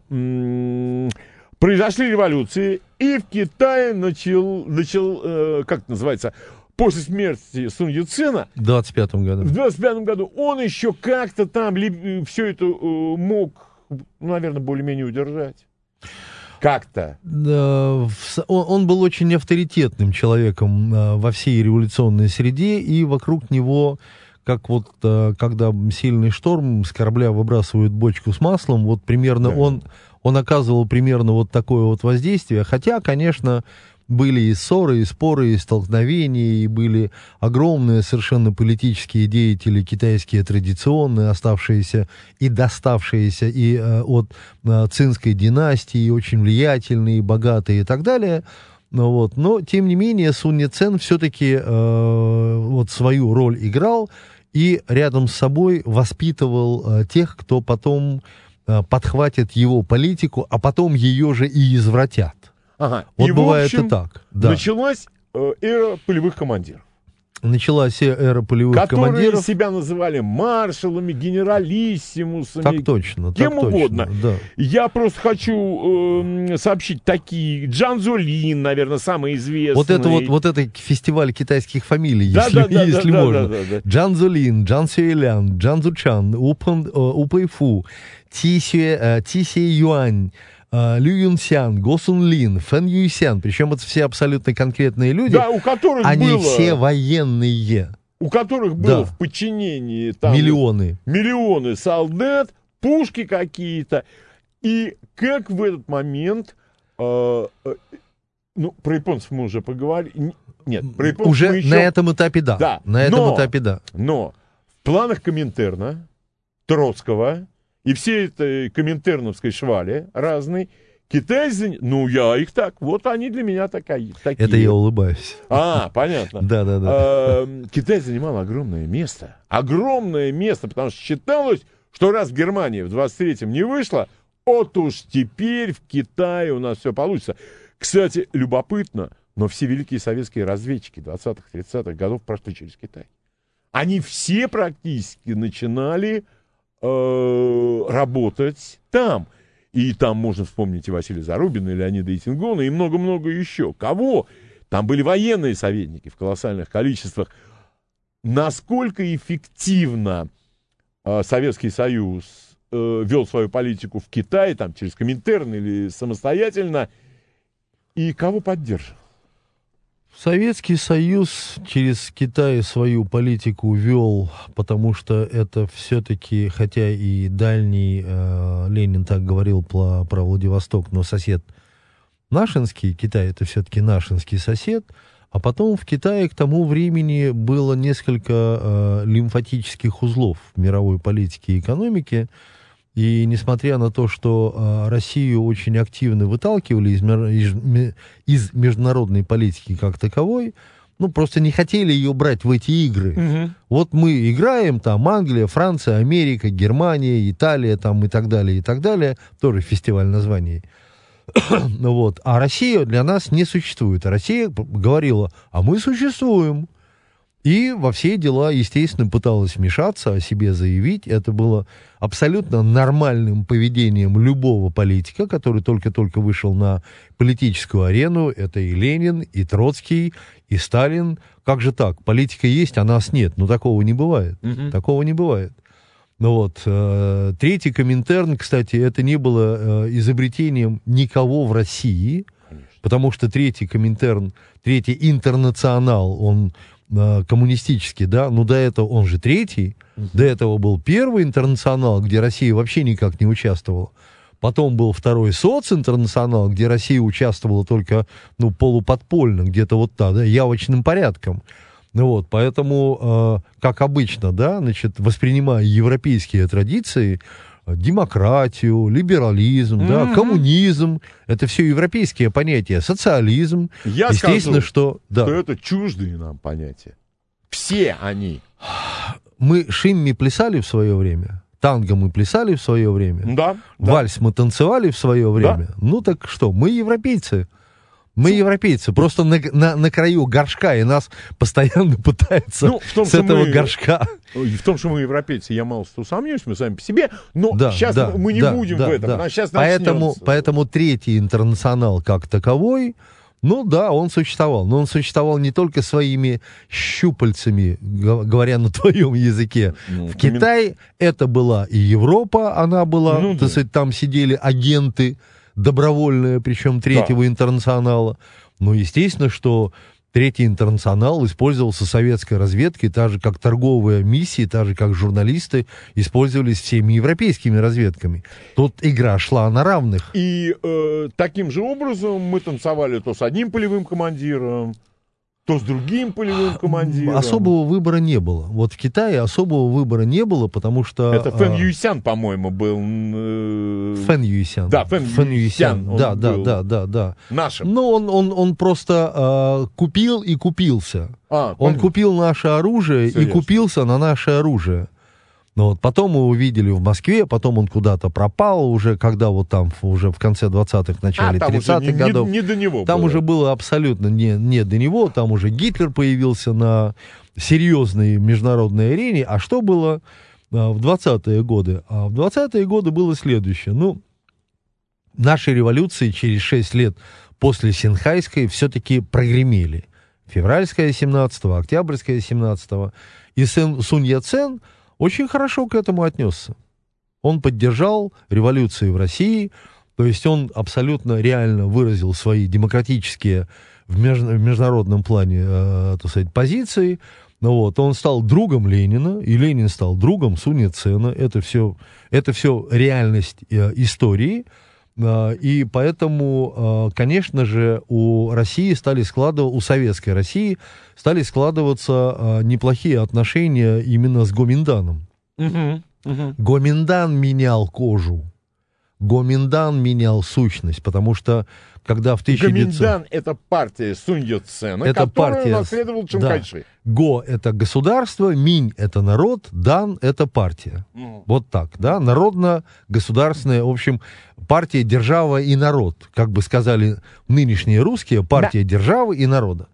S2: Произошли революции, и в Китае начал, начал как это называется, после смерти Сун Яцена,
S3: в двадцать пятом году.
S2: В двадцать пятом году он еще как-то там все это мог, наверное, более-менее удержать. Как-то.
S3: Он был очень авторитетным человеком во всей революционной среде, и вокруг него, как вот когда сильный шторм, с корабля выбрасывают бочку с маслом, вот примерно да. он, он оказывал примерно вот такое вот воздействие. Хотя, конечно, были и ссоры, и споры, и столкновения, и были огромные совершенно политические деятели, китайские традиционные, оставшиеся и доставшиеся и э, от э, цинской династии, и очень влиятельные, богатые и так далее. Ну, вот. Но, тем не менее, Сун Яцен все-таки э, вот свою роль играл и рядом с собой воспитывал э, тех, кто потом э, подхватит его политику, а потом ее же и извратят.
S2: Ага.
S3: Вот
S2: И,
S3: бывает
S2: в общем,
S3: и так. Да.
S2: началась э, эра полевых командиров.
S3: Началась эра полевых
S2: которые
S3: командиров.
S2: себя называли маршалами, генералиссимусами.
S3: Так точно,
S2: кем
S3: так
S2: угодно.
S3: точно, да.
S2: Я просто хочу э, сообщить такие. Джанзолин, наверное, самый известный.
S3: Вот это вот, вот это фестиваль китайских фамилий,
S2: да,
S3: если,
S2: да, да,
S3: если
S2: да,
S3: можно.
S2: Да, да, да.
S3: Джанзолин, Джан Сюэлян, Джан Зучан, Упэн, Упэйфу, Ти Сюэ, Ти Сюэ Юань, Лю Юнсян, Го Сун Лин, Фэн Юйсян. Причем это все абсолютно конкретные люди.
S2: Да, у которых
S3: Они
S2: было,
S3: все военные.
S2: у которых было
S3: Да.
S2: в подчинении там,
S3: Миллионы.
S2: миллионы солдат, пушки какие-то. И как в этот момент, э, э, ну, про японцев мы уже поговорили. Нет, про японцев
S3: Уже
S2: мы еще...
S3: на этом этапе да.
S2: Да,
S3: На этом
S2: но-
S3: этапе да.
S2: Но в планах Коминтерна, Троцкого и всей этой коминтерновской швали разной, Китай, заня- ну, я их так, вот они для меня такая, такие.
S3: Это я улыбаюсь.
S2: А, понятно.
S3: Да, да, да.
S2: А, Китай занимал огромное место. Огромное место, потому что считалось, что раз Германия в двадцать третьем не вышла, вот уж теперь в Китае у нас все получится. Кстати, любопытно, но все великие советские разведчики двадцатых-тридцатых годов прошли через Китай. Они все практически начинали э, работать там. И там можно вспомнить и Василия Зарубина, и Леонида Итингона, и много-много еще. Кого? Там были военные советники в колоссальных количествах. Насколько эффективно э, Советский Союз э, вел свою политику в Китае, там, через Коминтерн или самостоятельно, и кого поддерживал?
S3: Советский Союз через Китай свою политику вел, потому что это все-таки, хотя и дальний, э, Ленин так говорил про, про Владивосток, но сосед нашинский, Китай это все-таки нашинский сосед, а потом в Китае к тому времени было несколько э, лимфатических узлов в мировой политике и экономике. И несмотря на то, что э, Россию очень активно выталкивали из, мир, из, из международной политики как таковой, ну, просто не хотели ее брать в эти игры.
S2: Угу.
S3: Вот мы играем, там, Англия, Франция, Америка, Германия, Италия, там, и так далее, и так далее. Тоже фестиваль названий. Вот. А Россия для нас не существует. А Россия говорила, а мы существуем. И во все дела, естественно, пыталась вмешаться, о себе заявить. Это было абсолютно нормальным поведением любого политика, который только-только вышел на политическую арену. Это и Ленин, и Троцкий, и Сталин. Как же так? Политика есть, а нас нет. Ну, такого не бывает. Mm-hmm. Такого не бывает. Ну вот, э, третий Коминтерн, кстати, это не было э, изобретением никого в России, конечно. Потому что третий Коминтерн, третий Интернационал, он коммунистический, да, но до этого он же третий, uh-huh. до этого был первый Интернационал, где Россия вообще никак не участвовала, потом был второй Социнтернационал, где Россия участвовала только, ну, полуподпольно, где-то вот так, да, явочным порядком, ну вот, поэтому, э, как обычно, да, значит, воспринимая европейские традиции, демократию, либерализм, mm-hmm. да, коммунизм, это все европейские понятия, социализм.
S2: Я
S3: естественно,
S2: скажу,
S3: что, да.
S2: что это чуждые нам понятия. Все они.
S3: Мы шимми плясали в свое время, танго мы плясали в свое время,
S2: да,
S3: вальс
S2: да.
S3: мы танцевали в свое время. Да. Ну так что, мы европейцы. Мы европейцы, просто на, на, на краю горшка, и нас постоянно пытаются ну, в том, с этого мы, горшка.
S2: В том, что мы европейцы, я мало что сомневаюсь, мы сами по себе, но
S3: да,
S2: сейчас
S3: да,
S2: мы не
S3: да,
S2: будем
S3: да,
S2: в этом,
S3: да.
S2: а сейчас
S3: поэтому, поэтому третий Интернационал как таковой, ну да, он существовал, но он существовал не только своими щупальцами, говоря на твоем языке. Ну, в Китае это была и Европа, она была, ну, так да. сказать, там сидели агенты, добровольная, причем третьего да. Интернационала. Но естественно, что третий Интернационал использовался советской разведкой, так же как торговые миссии, так же как журналисты использовались всеми европейскими разведками. Тут игра шла на равных.
S2: И э, таким же образом мы танцевали то с одним полевым командиром, то с другим полевым командиром.
S3: Особого выбора не было. Вот в Китае особого выбора не было, потому что...
S2: Это Фэн Юйсян, по-моему, был... Э...
S3: Фэн Юйсян.
S2: Да, Фэн, Фэн Юйсян.
S3: Да, да, да, да, да.
S2: Нашим.
S3: Но он, он, он просто э, купил и купился.
S2: А,
S3: он купил наше оружие
S2: Все
S3: и
S2: ясно.
S3: Купился на наше оружие. Ну, вот, потом мы увидели в Москве, потом он куда-то пропал, уже когда вот там, уже в конце двадцатых, начале
S2: а,
S3: тридцатых
S2: не,
S3: годов.
S2: Не, не до него
S3: Там
S2: было.
S3: уже было абсолютно не, не до него, там уже Гитлер появился на серьезной международной арене. А что было а, в двадцатые годы? А в двадцатые годы было следующее. Ну, наши революции через шесть лет после Синьхайской все-таки прогремели. Февральская семнадцатого, Октябрьская семнадцатого. И Сунь Яцен очень хорошо к этому отнесся. Он поддержал революции в России, то есть он абсолютно реально выразил свои демократические в, меж, в международном плане, э, так сказать, позиции. Ну, вот, он стал другом Ленина, и Ленин стал другом Сунь Яцена. Это все, это все реальность э, истории. Э, и поэтому, э, конечно же, у России стали складываться, у советской России стали складываться э, неплохие отношения именно с Гоминданом.
S2: Угу, угу.
S3: Гоминдан менял кожу. Гоминдан менял сущность, потому что когда в тысяча девятисотом...
S2: Гоминдан — это партия Сунь Яцена,
S3: это
S2: которую
S3: партия...
S2: наследовал Чан
S3: да.
S2: Кайши.
S3: Го — это государство, Минь — это народ, Дан — это партия.
S2: Mm.
S3: Вот так, да, народно-государственная, в общем, партия, держава и народ, как бы сказали нынешние русские, партия да. державы и народа.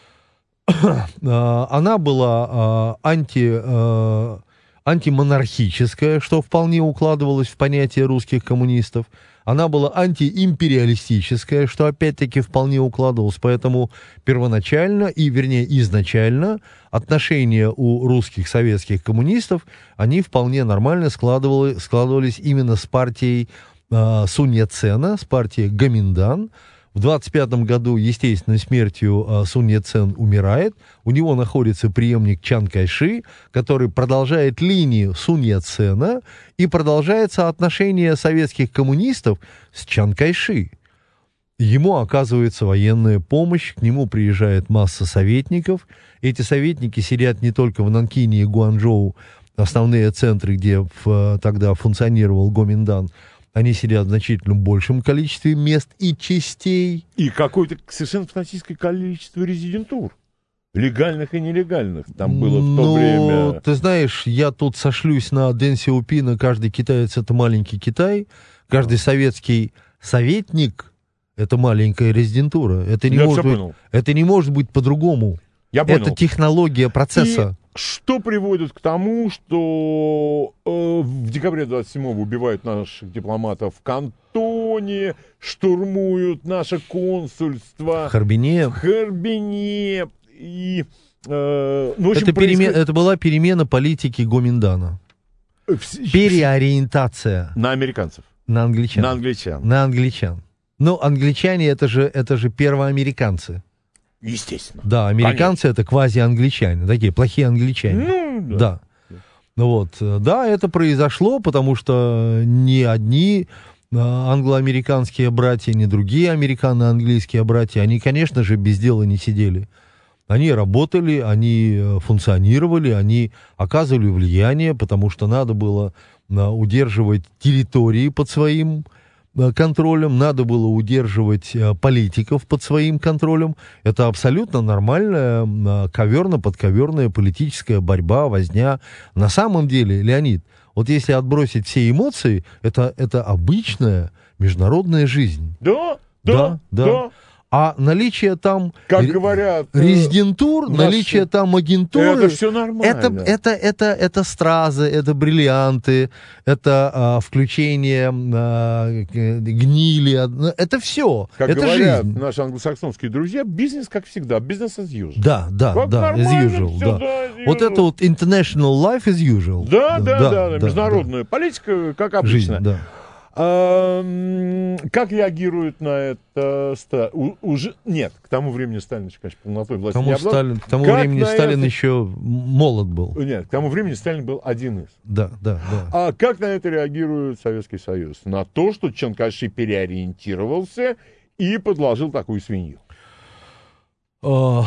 S3: Она была анти... антимонархическая, что вполне укладывалось в понятие русских коммунистов. Она была антиимпериалистическая, что опять-таки вполне укладывалось. Поэтому первоначально, и вернее изначально, отношения у русских советских коммунистов, они вполне нормально складывали, складывались именно с партией э, Сунь Яцена, с партией Гоминдан. В двадцать пятом году естественной смертью э, Сунь Яцен умирает. У него находится преемник Чан Кайши, который продолжает линию Сунь Яцена, и продолжается отношение советских коммунистов с Чан Кайши. Ему оказывается военная помощь, к нему приезжает масса советников. Эти советники сидят не только в Нанкине и Гуанчжоу, основные центры, где в, тогда функционировал Гоминдан. Они сидят в значительно большем количестве мест и частей.
S2: И какое-то совершенно фантастическое количество резидентур. Легальных и нелегальных. Там было в то
S3: ну,
S2: время...
S3: Ты знаешь, я тут сошлюсь на Дэн Сяопина. Каждый китаец — это маленький Китай. Каждый советский советник — это маленькая резидентура. Это не,
S2: я
S3: может быть,
S2: понял.
S3: это не может быть по-другому.
S2: Я понял.
S3: Это технология процесса.
S2: И что приводит к тому, что э, в декабре двадцать седьмого убивают наших дипломатов в Кантоне, штурмуют наше консульство
S3: В Харбине.
S2: в Харбине. И, э, ну, в общем,
S3: это, перемен...
S2: происходит...
S3: это была перемена политики Гоминдана. Переориентация.
S2: На американцев.
S3: На англичан.
S2: На англичан.
S3: На англичан. Ну, англичане — это же, это же первоамериканцы.
S2: Естественно.
S3: Да, американцы — это квази-англичане, такие плохие англичане.
S2: Ну, да.
S3: Да. Ну вот, да, это произошло, потому что ни одни англо-американские братья, ни другие американо-английские братья, они, конечно же, без дела не сидели. Они работали, они функционировали, они оказывали влияние, потому что надо было удерживать территории под своим контролем, надо было удерживать политиков под своим контролем. Это абсолютно нормальная коверно-подковерная политическая борьба, возня. На самом деле, Леонид, вот если отбросить все эмоции, это, это обычная международная жизнь.
S2: Да,
S3: Да,
S2: да,
S3: да.
S2: да.
S3: А наличие там
S2: Как
S3: ре-
S2: говорят, э,
S3: резидентур,
S2: наши-
S3: наличие там агентуры,
S2: это все нормально.
S3: это, это, это, это стразы, это бриллианты, это а, включение а, гнили, это все,
S2: Как
S3: это
S2: говорят
S3: жизнь.
S2: наши англосаксонские друзья, бизнес как всегда, бизнес as usual.
S3: Да, да,
S2: Как
S3: да, as
S2: нормально
S3: usual,
S2: всё,
S3: да.
S2: да, as
S3: Вот
S2: usual.
S3: это вот international life as usual.
S2: Да, да, да, да, международная политика, как
S3: да.
S2: обычно.
S3: Жизнь, да.
S2: А, м, как реагируют на это Ста- у- уже нет, к тому времени Сталин, конечно, полнотой
S3: К
S2: власти
S3: тому,
S2: не обладал.
S3: Сталин, к тому
S2: Как
S3: времени
S2: на
S3: Сталин
S2: это-
S3: еще молод был.
S2: Нет, к тому времени Сталин был один из.
S3: Да, да, да.
S2: А как на это реагирует Советский Союз? На то, что Чан Кайши переориентировался и подложил такую свинью.
S3: А,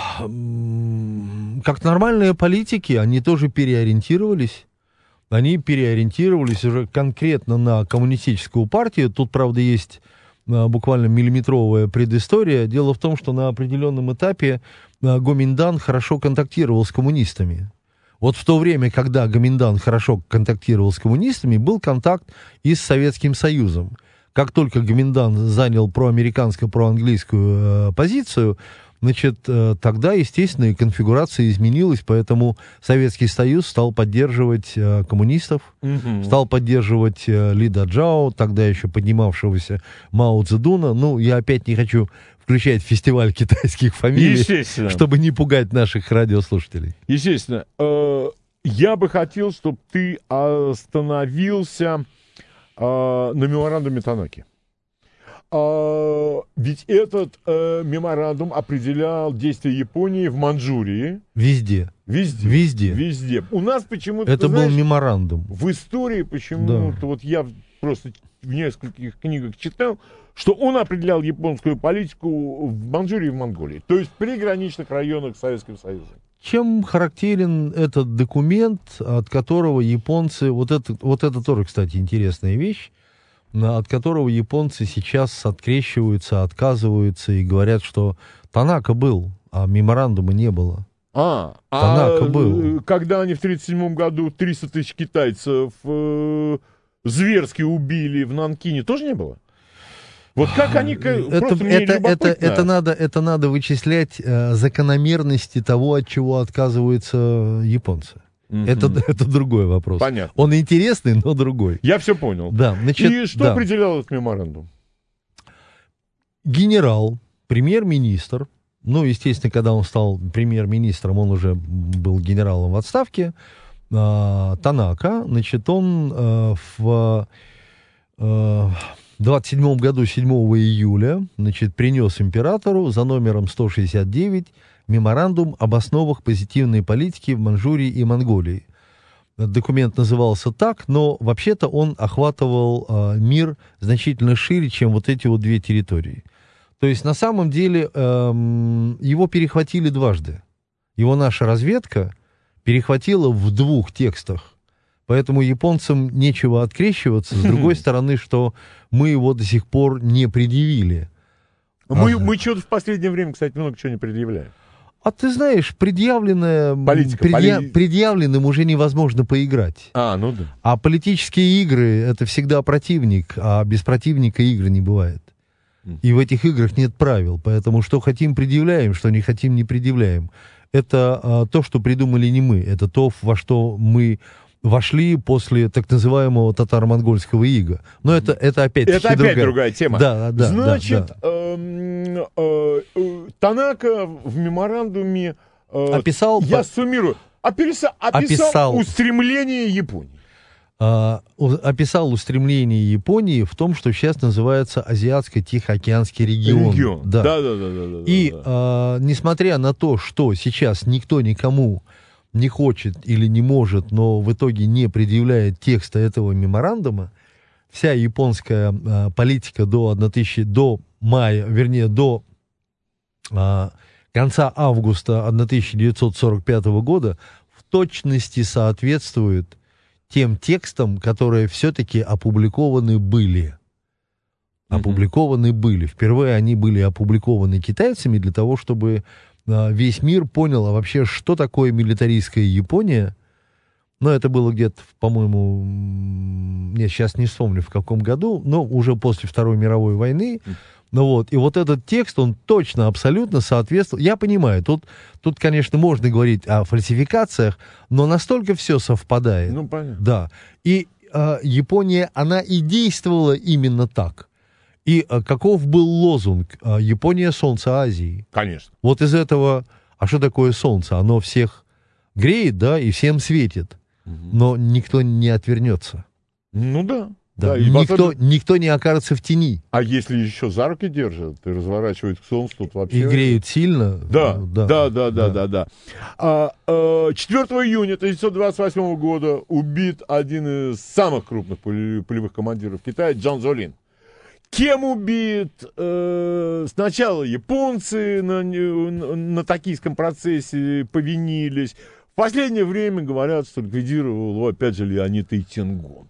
S3: м, Как нормальные политики, они тоже переориентировались. Они переориентировались уже конкретно на коммунистическую партию. Тут, правда, есть а, буквально миллиметровая предыстория. Дело в том, что на определенном этапе а, Гоминдан хорошо контактировал с коммунистами. Вот в то время, когда Гоминьдан хорошо контактировал с коммунистами, был контакт и с Советским Союзом. Как только Гоминьдан занял проамериканскую, проанглийскую э, позицию, значит, э, тогда, естественно, и конфигурация изменилась, поэтому Советский Союз стал поддерживать э, коммунистов, mm-hmm. стал поддерживать э, Ли Даджао, тогда еще поднимавшегося Мао Цзэдуна. Ну, я опять не хочу включать фестиваль китайских фамилий, чтобы не пугать наших радиослушателей.
S2: Естественно. Э, я бы хотел, чтобы ты остановился э, на меморандуме Танаки. Э, ведь этот э, меморандум определял действия Японии в Манчжурии.
S3: Везде.
S2: Везде.
S3: Везде.
S2: Везде. У нас почему-то,
S3: это
S2: знаешь,
S3: был меморандум.
S2: В истории почему-то, да. Вот я просто в нескольких книгах читал, что он определял японскую политику в Манчжурии и в Монголии, то есть в приграничных районах Советского Союза.
S3: Чем характерен этот документ, от которого японцы, вот это, вот это тоже, кстати, интересная вещь, от которого японцы сейчас открещиваются, отказываются и говорят, что Танака был, а меморандума не было.
S2: А,
S3: Танака
S2: а
S3: был.
S2: Когда они в тридцать седьмом году триста тысяч китайцев э, зверски убили в Нанкине, тоже не было? Вот как они...
S3: Это, это, это, это, надо, это надо вычислять э, закономерности того, от чего отказываются японцы. Mm-hmm. Это, это другой вопрос.
S2: Понятно.
S3: Он интересный, но другой.
S2: Я все понял.
S3: Да, значит,
S2: и что
S3: да.
S2: определял этот меморандум?
S3: Генерал, премьер-министр, ну, естественно, когда он стал премьер-министром, он уже был генералом в отставке, э, Танака, значит, он э, в... Э, В двадцать седьмом году, седьмого июля, значит, принес императору за номером сто шестьдесят девять меморандум об основах позитивной политики в Манчжурии и Монголии. Документ назывался так, но вообще-то он охватывал э, мир значительно шире, чем вот эти вот две территории. То есть на самом деле э, его перехватили дважды. Его наша разведка перехватила в двух текстах. Поэтому японцам нечего открещиваться. С другой стороны, что мы его до сих пор не предъявили.
S2: Мы,
S3: а,
S2: мы что-то в последнее время, кстати, много чего не предъявляем.
S3: А ты знаешь, предъявленное,
S2: Политика,
S3: предъя,
S2: поли...
S3: предъявленным уже невозможно поиграть.
S2: А, ну да.
S3: А политические игры — это всегда противник, а без противника игры не бывает. И в этих играх нет правил. Поэтому что хотим, предъявляем, что не хотим, не предъявляем. Это а, то, что придумали не мы. Это то, во что мы... вошли после так называемого татаро-монгольского ига. Но это, это опять-таки
S2: это опять другая, другая тема.
S3: Да, да,
S2: Значит,
S3: да, да.
S2: Э, э, э, Танака в меморандуме... Э,
S3: описал...
S2: Я по... суммирую. Описа, описал, описал устремление Японии.
S3: Э, описал устремление Японии в том, что сейчас называется Азиатско-Тихоокеанский регион.
S2: Регион.
S3: Да.
S2: Да, да, да, да, да,
S3: И
S2: да.
S3: Э, несмотря на то, что сейчас никто никому не хочет или не может, но в итоге не предъявляет текста этого меморандума, вся японская а, политика до, одна тысяча, до мая, вернее, до а, конца августа тысяча девятьсот сорок пятого года в точности соответствует тем текстам, которые все-таки опубликованы были. Опубликованы mm-hmm. были. Впервые они были опубликованы китайцами для того, чтобы весь мир понял, а вообще, что такое милитаристская Япония. Но это было где-то, по-моему, я сейчас не вспомню, в каком году, но уже после Второй мировой войны. Ну вот, и вот этот текст, он точно, абсолютно соответствовал. Я понимаю, тут, тут, конечно, можно говорить о фальсификациях, но настолько все совпадает.
S2: Ну, понятно.
S3: Да. И э, Япония, она и действовала именно так. И а, каков был лозунг? А, Япония — солнце Азии.
S2: Конечно.
S3: Вот из этого... А что такое солнце? Оно всех греет, да, и всем светит. Угу. Но никто не отвернется.
S2: Ну да.
S3: Да.
S2: да
S3: никто,
S2: потом...
S3: никто не окажется в тени.
S2: А если еще за руки держат и разворачивают к солнцу, тут вообще...
S3: И греют сильно.
S2: Да, да, да, да, да, да. да. А, а, четвёртого июня тысяча девятьсот двадцать восьмого года убит один из самых крупных полевых командиров Китая, Чжан Цзолин. Кем убит? Э, сначала японцы на, на, на токийском процессе повинились. В последнее время говорят, что ликвидировал его, опять же, Леонид Итингон.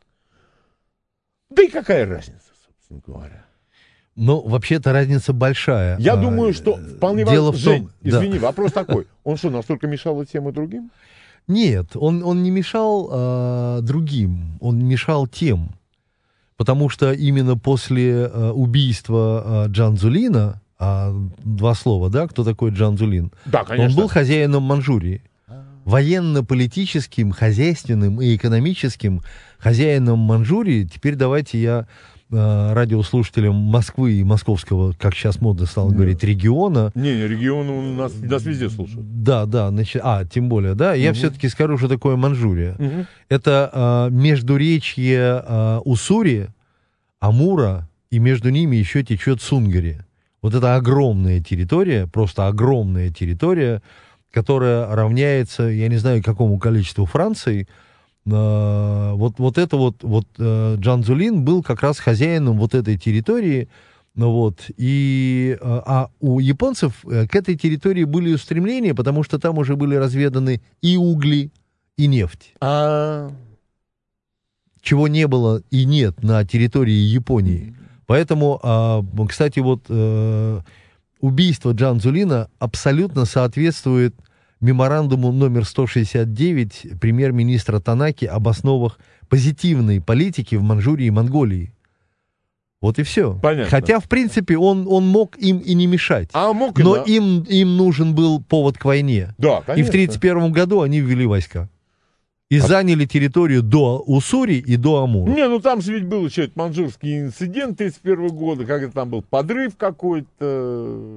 S2: Да и какая разница, собственно говоря?
S3: Ну, вообще-то разница большая.
S2: Я
S3: а,
S2: думаю, что вполне
S3: дело
S2: возможно...
S3: в том...
S2: Жень, извини,
S3: да.
S2: вопрос такой. Он что, настолько мешал и тем, и другим?
S3: Нет, он, он не мешал э, другим, он мешал тем. Потому что именно после э, убийства э, Джанзулина, а, два слова, да, кто такой Джанзулин?
S2: Да, конечно.
S3: Он был хозяином Манчжурии. Военно-политическим, хозяйственным и экономическим хозяином Манчжурии. Теперь давайте я э, радиослушателям Москвы и московского, как сейчас модно стало
S2: Нет.
S3: говорить, региона.
S2: Не, не, регион у нас, нас везде слушают.
S3: Да, да, значит, а, тем более, да, я
S2: Угу.
S3: все-таки скажу, что такое Манчжурия.
S2: Угу.
S3: Это э, междуречье э, Уссури, Амура, и между ними еще течет Сунгари. Вот это огромная территория, просто огромная территория, которая равняется, я не знаю, какому количеству Франции. Э, вот, вот это вот, вот э, Джанзулин был как раз хозяином вот этой территории. Ну вот, и, э, а у японцев э, к этой территории были устремления, потому что там уже были разведаны и угли, и нефть.
S2: А...
S3: Чего не было и нет на территории Японии. Поэтому, э, кстати, вот э, убийство Джанзулина абсолютно соответствует меморандуму номер сто шестьдесят девять премьер-министра Танаки об основах позитивной политики в Манчжурии и Монголии. Вот и все.
S2: Понятно.
S3: Хотя, в принципе, он, он мог им и не мешать.
S2: А мог и
S3: Но
S2: да.
S3: им, им нужен был повод к войне.
S2: Да,
S3: И в
S2: конечно.
S3: тридцать первом году они ввели войска. И
S2: А-
S3: заняли территорию до Уссури и до Амура.
S2: Не, ну там же ведь был еще этот манчжурский инцидент тридцать первого года, когда там был подрыв какой-то.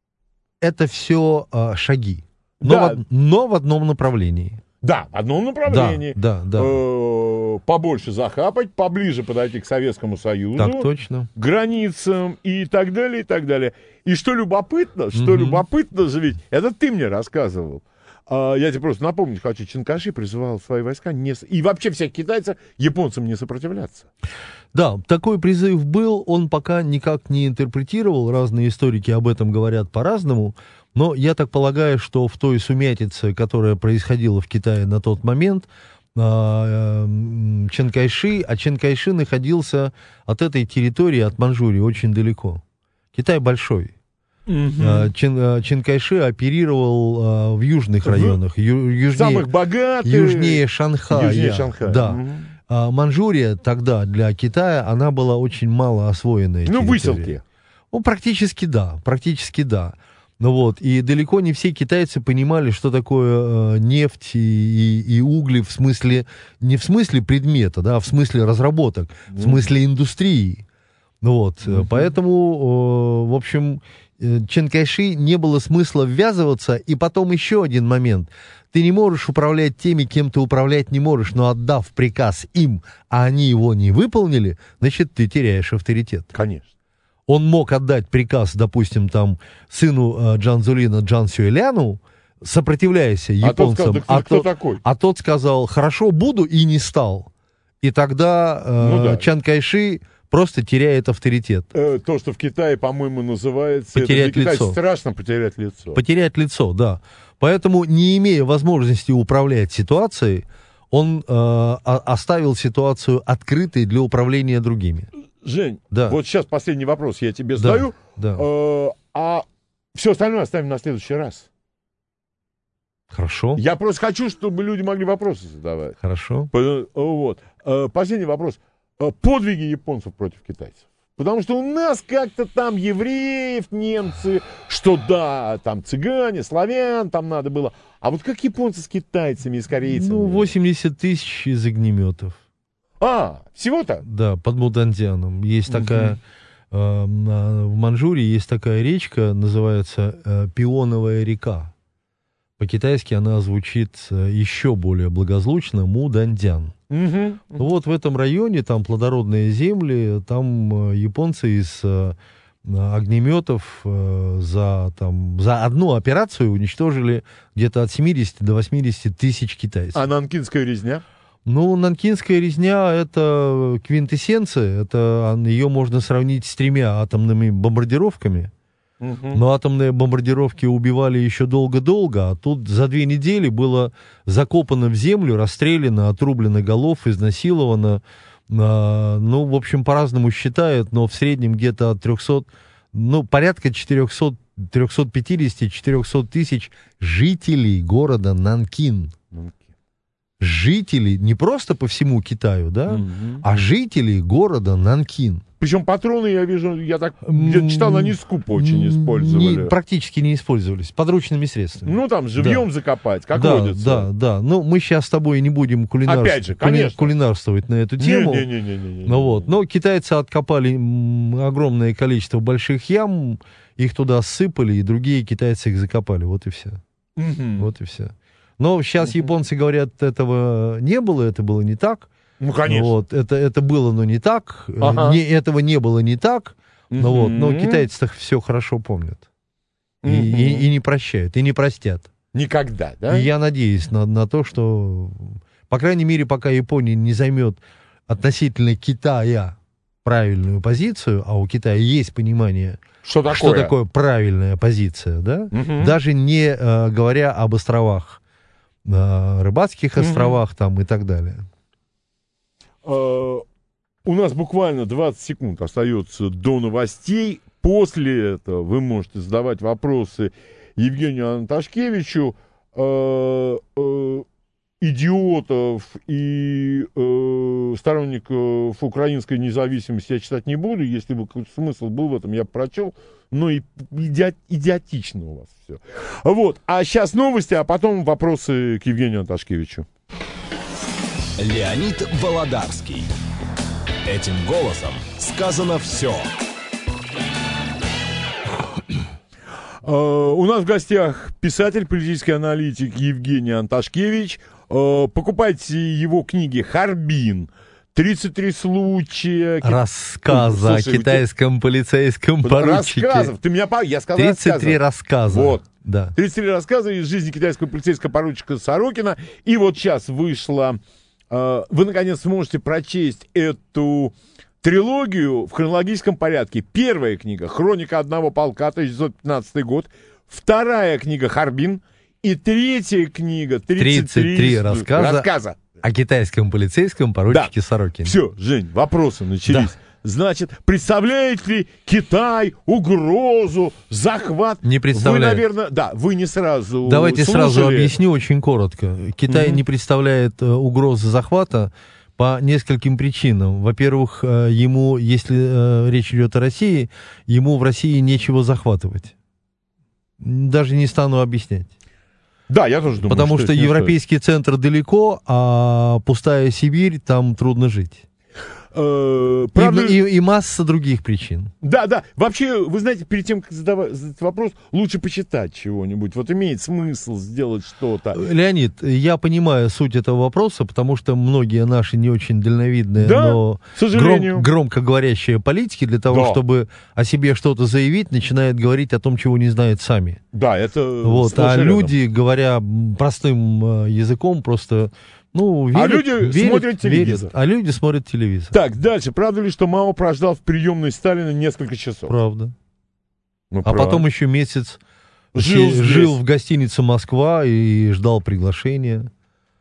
S3: Это все а, шаги. Но,
S2: Да.
S3: в, од- но в одном направлении.
S2: Да, в одном направлении.
S3: Да, да, да.
S2: Э, побольше захапать, поближе подойти к Советскому Союзу,
S3: Так точно.
S2: границам и так далее, и так далее. И что любопытно, что
S3: Мгм.
S2: любопытно же ведь, это ты мне рассказывал. А, я тебе просто напомнить хочу, Чинкаши призывал свои войска не, с- и вообще всех китайцев японцам не сопротивляться.
S3: Да, такой призыв был, он пока никак не интерпретировал, разные историки об этом говорят по-разному, но я так полагаю, что в той сумятице, которая происходила в Китае на тот момент, а, м, Чен Кайши, а Чен Кайши находился от этой территории, от Манчжурии, очень далеко. Китай большой. А, Чен, а, Чен Кайши оперировал а, в южных
S2: В
S3: районах, ю- южнее,
S2: Самых богатых.
S3: южнее Шанхая.
S2: Южнее Шанхая.
S3: Да.
S2: Мгм.
S3: А Манчжурия тогда для Китая, она была очень мало освоенная
S2: Ну,
S3: территория.
S2: выселки.
S3: Ну, практически да, практически да. Ну вот, и далеко не все китайцы понимали, что такое э, нефть и, и, и угли в смысле, не в смысле предмета, да, а в смысле разработок, в смысле индустрии. Ну вот, э, поэтому, э, в общем, э, Чен Кайши не было смысла ввязываться. И потом еще один момент. Ты не можешь управлять теми, кем ты управлять не можешь, но отдав приказ им, а они его не выполнили, значит, ты теряешь авторитет.
S2: Конечно.
S3: Он мог отдать приказ, допустим, там, сыну э, Джанзулина Джан Сюэляну, сопротивляйся
S2: А тот
S3: японцам,
S2: сказал, да
S3: а,
S2: кто
S3: тот,
S2: такой?
S3: а тот сказал, хорошо, буду, и не стал. И тогда э,
S2: Ну да.
S3: Чан Кайши просто теряет авторитет.
S2: Э, то, что в Китае, по-моему, называется...
S3: Потерять
S2: это для китайцев
S3: лицо.
S2: страшно потерять лицо.
S3: Потерять лицо, да. Поэтому, не имея возможности управлять ситуацией, он э, о- оставил ситуацию открытой для управления другими.
S2: Жень,
S3: Да.
S2: вот сейчас последний вопрос я тебе
S3: Да,
S2: задаю.
S3: да.
S2: Э, а все остальное оставим на следующий раз.
S3: Хорошо,
S2: Я просто хочу, чтобы люди могли вопросы задавать.
S3: хорошо.
S2: По- Вот. Э, Последний вопрос. Э, Подвиги японцев против китайцев. Потому что у нас как-то там евреев, немцы, что да, там цыгане, славян там надо было. А вот как японцы с китайцами и с корейцами?
S3: Ну, восемьдесят тысяч из огнеметов.
S2: А, всего-то?
S3: Да, под Муданзяном. Есть такая... э, на- в Манчжурии есть такая речка, называется э, Пионовая река. По-китайски она звучит э, еще более благозвучно Муданзян.
S2: Мгм.
S3: Ну вот в этом районе, там плодородные земли, там э, японцы из э, огнеметов э, за, там, за одну операцию уничтожили где-то от семидесяти до восьмидесяти тысяч китайцев.
S2: А нанкинская резня?
S3: Ну, нанкинская резня — это квинтэссенция, это, ее можно сравнить с тремя атомными бомбардировками.
S2: Мгм.
S3: Но атомные бомбардировки убивали еще долго-долго, а тут за две недели было закопано в землю, расстреляно, отрублено голов, изнасиловано. А, ну, в общем, по-разному считают, но в среднем где-то от трехсот, ну, порядка четырехсот, трехсот пятидесяти, четырехсот тысяч жителей города Нанкин. жителей, не просто по всему Китаю, да, mm-hmm. а жителей города Нанкин.
S2: Причем патроны, я вижу, я так где-то читал, они скупо очень использовали.
S3: Не, практически не использовались, подручными средствами.
S2: Ну, там, живьем да. закопать, как
S3: да,
S2: водится.
S3: Да, да, ну, мы сейчас с тобой не будем кулинар...
S2: Опять же, конечно.
S3: кулинарствовать на эту тему.
S2: Не-не-не.
S3: Ну, вот. Но китайцы откопали огромное количество больших ям, их туда ссыпали, и другие китайцы их закопали, вот и все.
S2: Mm-hmm.
S3: Вот и все. Но сейчас mm-hmm. японцы говорят, этого не было, это было не так.
S2: Ну, конечно.
S3: Вот, это, это было, но не так.
S2: Ага.
S3: Не, этого не было не так. Mm-hmm. Но, вот, но китайцы-то все хорошо помнят. Mm-hmm. И, и, и не прощают, и не простят.
S2: Никогда, да?
S3: И я надеюсь на, на то, что, по крайней мере, пока Япония не займет относительно Китая правильную позицию, а у Китая есть понимание,
S2: что такое,
S3: что такое правильная позиция, да? Mm-hmm. Даже не э, говоря об островах, э, рыбацких mm-hmm. островах там и так далее.
S2: У нас буквально двадцать секунд остается до новостей. После этого вы можете задавать вопросы Евгению Анташкевичу. Идиотов и э, сторонников украинской независимости я читать не буду. Если бы какой-то смысл был в этом, я бы прочел. Но и иди, идиотично у вас все. Вот. А сейчас новости, а потом вопросы к Евгению Анташкевичу.
S1: Леонид Володарский. Этим голосом сказано все.
S2: Uh, у нас в гостях писатель, политический аналитик Евгений Анташкевич. Uh, покупайте его книги «Харбин», тридцать три случая...
S3: Рассказа Слушай, о китайском тебя... полицейском поручике.
S2: Рассказов. Ты меня... Я сказал
S3: тридцать три рассказа.
S2: Вот.
S3: Да.
S2: тридцать три рассказа из жизни китайского полицейского поручика Сорокина. И вот сейчас вышла... Uh, вы, наконец, сможете прочесть эту... трилогию в хронологическом порядке. Первая книга «Хроника одного полка», тысяча девятьсот пятнадцатый год. Вторая книга «Харбин». И третья книга «тридцать три рассказа, рассказа
S3: о китайском полицейском поручике да. Сорокине.
S2: Все, Жень, вопросы начались. Да. Значит, представляет ли Китай угрозу, захват?
S3: Не представляет.
S2: Вы, наверное, да, вы не сразу
S3: Давайте
S2: слушали.
S3: Сразу объясню очень коротко. Китай mm-hmm. не представляет uh, угрозы захвата по нескольким причинам. Во-первых, ему, если э, речь идет о России, ему в России нечего захватывать. Даже не стану объяснять.
S2: Да, я тоже думаю.
S3: Потому что, что европейский
S2: стоит.
S3: центр далеко, а пустая Сибирь, там трудно жить.
S2: Правда...
S3: И, и, и масса других причин.
S2: Да, да. Вообще, вы знаете, перед тем, как задавать задать вопрос, лучше почитать чего-нибудь. Вот имеет смысл сделать что-то.
S3: Леонид, я понимаю суть этого вопроса, потому что многие наши не очень дальновидные,
S2: да,
S3: но гром, громко говорящие политики для того, да. чтобы о себе что-то заявить, начинают говорить о том, чего не знают сами.
S2: Да, это...
S3: Вот. А люди, говоря простым языком, просто... Ну, верят,
S2: а люди
S3: верят,
S2: смотрят телевизор.
S3: Верят, а люди смотрят телевизор.
S2: Так, дальше. Правда ли, что Мао прождал в приемной Сталина несколько часов?
S3: Правда.
S2: Ну,
S3: а
S2: правда.
S3: Потом еще месяц
S2: жил,
S3: жил в гостинице «Москва» и ждал приглашения.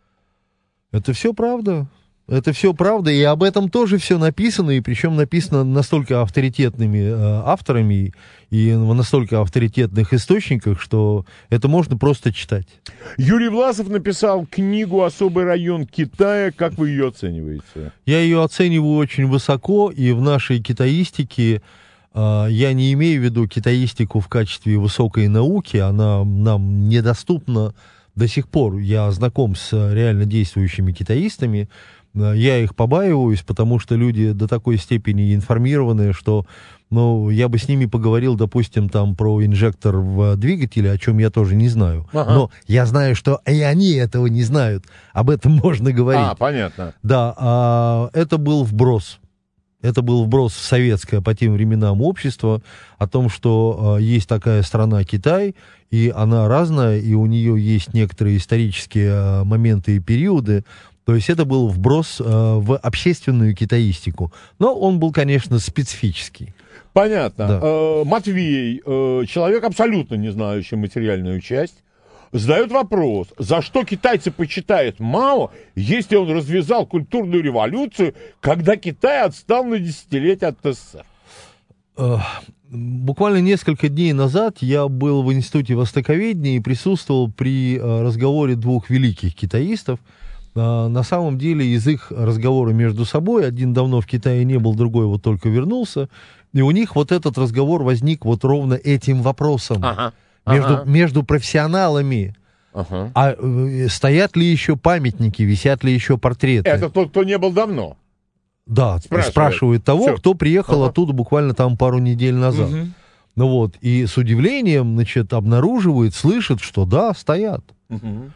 S3: Это все правда. Это все правда, и об этом тоже все написано, и причем написано настолько авторитетными э, авторами и в настолько авторитетных источниках, что это можно просто читать.
S2: Юрий Власов написал книгу «Особый район Китая». Как вы ее оцениваете?
S3: Я ее оцениваю очень высоко, и в нашей китаистике э, я не имею в виду китаистику в качестве высокой науки, она нам недоступна до сих пор. Я знаком с реально действующими китаистами. Я их побаиваюсь, потому что люди до такой степени информированные, что, ну, я бы с ними поговорил, допустим, там про инжектор в двигателе, о чем я тоже не знаю. Ага. Но я знаю, что и они этого не знают. Об этом можно говорить.
S2: А, понятно.
S3: Да, а, это был вброс. Это был вброс в советское по тем временам общество о том, что а, есть такая страна Китай, и она разная, и у нее есть некоторые исторические а, моменты и периоды. То есть это был вброс э, в общественную китаистику. Но он был, конечно, специфический.
S2: Понятно.
S3: Да.
S2: Э, Матвей, э, человек абсолютно не знающий материальную часть, задает вопрос, за что китайцы почитают Мао, если он развязал культурную революцию, когда Китай отстал на десятилетия от СССР?
S3: Э, буквально несколько дней назад я был в Институте Востоковедения и присутствовал при э, разговоре двух великих китаистов. А, на самом деле из их разговора между собой, один давно в Китае не был, другой вот только вернулся, и у них вот этот разговор возник вот ровно этим вопросом.
S2: Ага.
S3: Между,
S2: Ага.
S3: между профессионалами.
S2: Ага.
S3: А э, стоят ли еще памятники, висят ли еще портреты?
S2: Это тот, кто не был давно.
S3: Да,
S2: спрашивает.
S3: спрашивают того,
S2: Всё.
S3: кто приехал
S2: Ага.
S3: оттуда буквально там пару недель назад.
S2: Мгм.
S3: Ну вот, и с удивлением, значит, обнаруживает, слышит, что да, стоят.
S2: Мгм.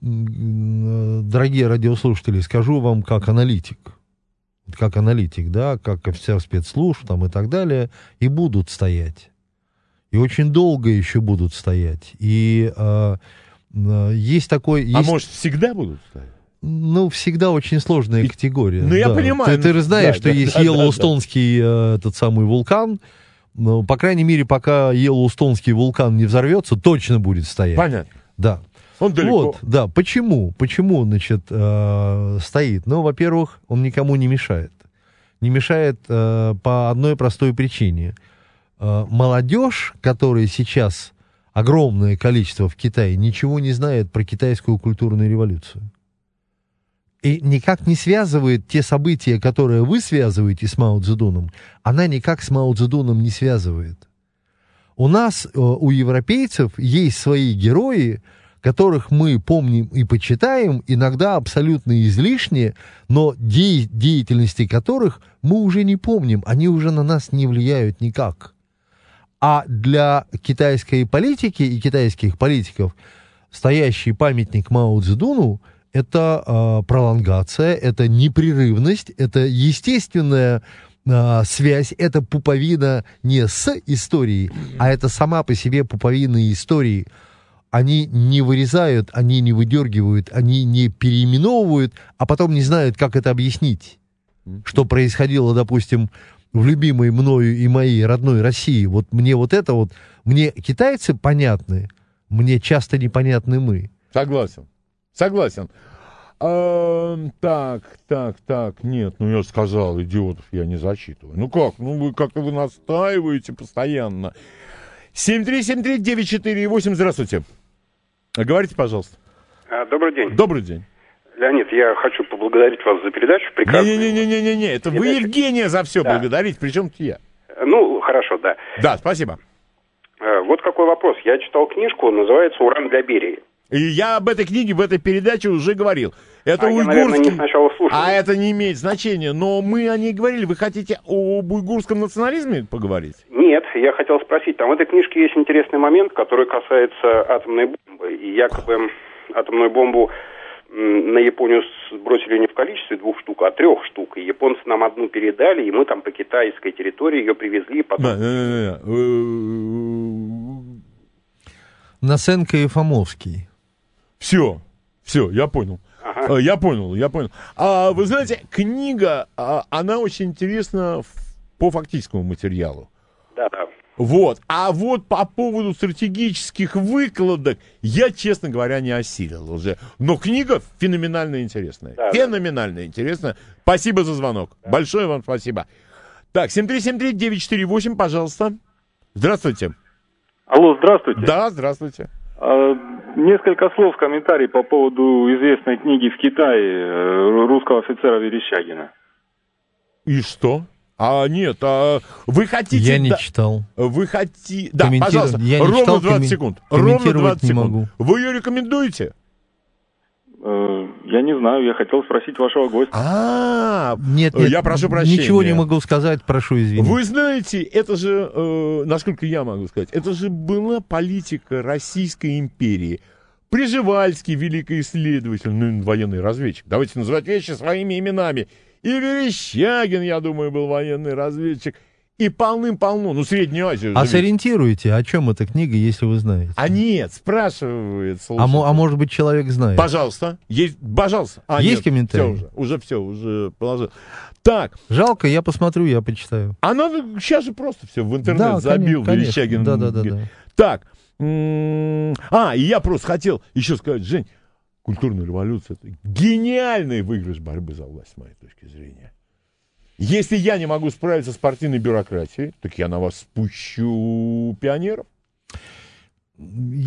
S3: М, Дорогие радиослушатели, скажу вам как аналитик. Как аналитик, да, как офицер спецслужб там и так далее, и будут стоять. И очень долго еще будут стоять. И э, э, есть такой...
S2: А
S3: Есть,
S2: может, всегда будут ставить?
S3: ну, всегда очень сложная
S2: И-
S3: категория.
S2: Ну, я
S3: да.
S2: понимаю.
S3: Ты, ты же знаешь,
S2: Да,
S3: что
S2: да,
S3: есть
S2: да, да,
S3: Йеллоустонский э, этот самый вулкан. Но, по крайней мере, пока Йеллоустонский вулкан не взорвется, точно будет стоять.
S2: Понятно.
S3: Да.
S2: Он далеко.
S3: Вот, да. Почему? Почему, значит, э, стоит? Ну, во-первых, он никому не мешает. Не мешает э, по одной простой причине. Э, молодежь, которая сейчас огромное количество в Китае, ничего не знает про китайскую культурную революцию. И никак не связывает те события, которые вы связываете с Мао Цзэдуном, она никак с Мао Цзэдуном не связывает. У нас, э, у европейцев, есть свои герои, которых мы помним и почитаем, иногда абсолютно излишне, но де- деятельности которых мы уже не помним, они уже на нас не влияют никак. А для китайской политики и китайских политиков стоящий памятник Мао Цзэдуну — это э, пролонгация, это непрерывность, это естественная э, связь, это пуповина не с историей, а это сама по себе пуповина истории. Они не вырезают, они не выдергивают, они не переименовывают, а потом не знают, как это объяснить. Что происходило, допустим, в любимой мною и моей родной России. Вот мне вот это вот, мне китайцы понятны, мне часто непонятны мы.
S2: Согласен. Согласен. А, так, так, так, нет, ну я же сказал, идиотов я не зачитываю. Ну как, ну вы как-то вы настаиваете постоянно. семь три семь три девять четыре восемь, здравствуйте. Говорите, пожалуйста.
S6: А, Добрый день.
S2: Добрый день.
S6: Леонид, я хочу поблагодарить вас за передачу. Прекрасную.
S2: Не-не-не-не-не, это вы
S6: Передача.
S2: Евгения за все
S6: Да.
S2: благодарить, причем я.
S6: Ну, хорошо, да.
S2: Да, спасибо.
S6: Э, Вот какой вопрос. Я читал книжку, называется «Уран для Берии».
S2: И я об этой книге в этой передаче уже говорил. Это
S6: А я,
S2: уйгурский...
S6: наверное, не сначала слушал.
S2: А это не имеет значения, но мы о ней говорили. Вы хотите об уйгурском национализме поговорить?
S6: Нет, я хотел спросить. Там в этой книжке есть интересный момент, который касается атомной бомбы. И якобы атомную бомбу м, на Японию сбросили не в количестве двух штук, а трех штук. И японцы нам одну передали, и мы там по китайской территории ее привезли. Потом...
S2: Да, да, да, да.
S3: Насенко и Фомовский.
S2: Все, все, я понял.
S6: Ага.
S2: Э, Я понял, я понял. А, вы знаете, книга, а, она очень интересна в- по фактическому материалу.
S6: Да, да.
S2: Вот. А вот по поводу стратегических выкладок я, честно говоря, не осилил уже. Но книга феноменально интересная.
S6: Да,
S2: феноменально интересная. Спасибо за звонок. Большое вам спасибо. Так, семь три семь три девять четыре восемь, пожалуйста. Здравствуйте.
S7: Алло, здравствуйте.
S2: Да, здравствуйте.
S7: А, несколько слов, комментарий по поводу известной книги в Китае э, русского офицера Верещагина.
S2: И что? А нет, а вы хотите...
S3: Я не
S2: да,
S3: читал.
S2: Вы хотите... Да,
S3: Комментирую-
S2: пожалуйста,
S3: я не
S2: ровно
S3: читал,
S2: двадцать
S3: коммен-
S2: секунд. Ровно
S3: комментировать
S2: двадцать
S3: не
S2: секунд.
S3: могу.
S2: Вы ее рекомендуете?
S7: Э, я не знаю, я хотел спросить вашего гостя.
S2: А,
S3: Нет, нет,
S2: я прошу прощения.
S3: Ничего не могу сказать, прошу извинить.
S2: Вы знаете, это же, э, насколько я могу сказать, это же была политика Российской империи. Пржевальский, великий исследователь, ну, военный разведчик. Давайте называть вещи своими именами. И Верещагин, я думаю, был военный разведчик. И полным-полно, ну, Среднюю Азию.
S3: А
S2: же ведь.
S3: сориентируйте, о чем эта книга, если вы знаете?
S2: А нет, спрашивает.
S3: А, мо- а может быть, человек знает?
S2: Пожалуйста, есть, пожалуйста. А,
S3: Есть
S2: нет,
S3: комментарии?
S2: Все уже, уже все, уже положил. Так,
S3: Жалко, я посмотрю, я почитаю.
S2: а надо, сейчас же просто все в интернет
S3: Да,
S2: забил,
S3: конечно,
S2: Верещагин.
S3: да, да, да, да.
S2: Так, м, а, и я просто хотел еще сказать, Жень, культурная революция — это гениальный выигрыш борьбы за власть, с моей точки зрения. Если я не могу справиться с партийной бюрократией, так я на вас спущу пионеров.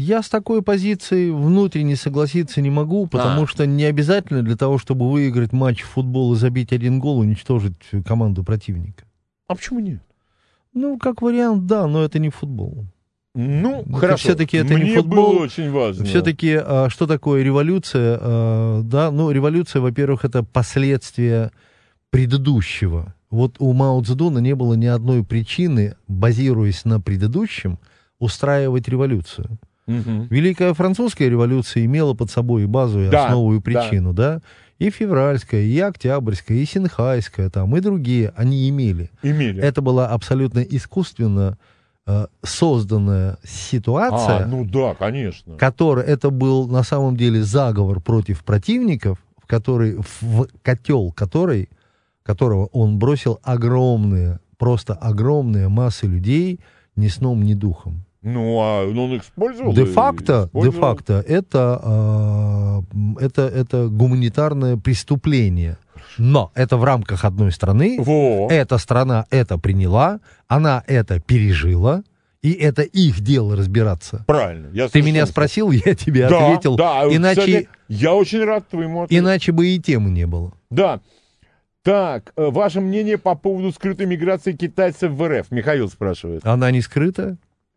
S3: Я с такой позицией внутренне согласиться не могу, потому
S2: А.
S3: что не обязательно для того, чтобы выиграть матч в футбол и забить один гол, уничтожить команду противника.
S2: А почему нет?
S3: Ну, как вариант, да, но это не футбол.
S2: Ну,
S3: Это
S2: хорошо.
S3: все-таки это
S2: Мне
S3: не футбол.
S2: было очень важно.
S3: Все-таки а, что такое революция? А, да, ну, революция, во-первых, это последствия предыдущего. Вот у Мао Цзэдуна не было ни одной причины, базируясь на предыдущем, устраивать революцию.
S2: Мгм.
S3: Великая французская революция имела под собой и базу, и
S2: Да,
S3: основу, и
S2: да.
S3: причину, да. И февральская, и октябрьская, и синхайская, там, и другие, они имели.
S2: Имели.
S3: Это была абсолютно искусственно э, созданная ситуация,
S2: А, ну да, конечно.
S3: которая, это был на самом деле заговор против противников, в который, в котел который, которого он бросил огромные, просто огромные массы людей ни сном, ни духом.
S2: Ну, а он их использовал?
S3: Де-факто,
S2: Использовал.
S3: де-факто это, э, это, это гуманитарное преступление. Но это в рамках одной страны.
S2: Во.
S3: Эта страна это приняла, она это пережила, и это их дело разбираться.
S2: Правильно. Я
S3: Ты меня
S2: совершенно
S3: спросил, я тебе
S2: Да,
S3: ответил.
S2: да,
S3: иначе,
S2: кстати, я очень рад твоему ответу.
S3: иначе бы и темы не было.
S2: Да. Так, э, ваше мнение по поводу скрытой миграции китайцев в эр эф? Михаил спрашивает.
S3: Она не скрыта.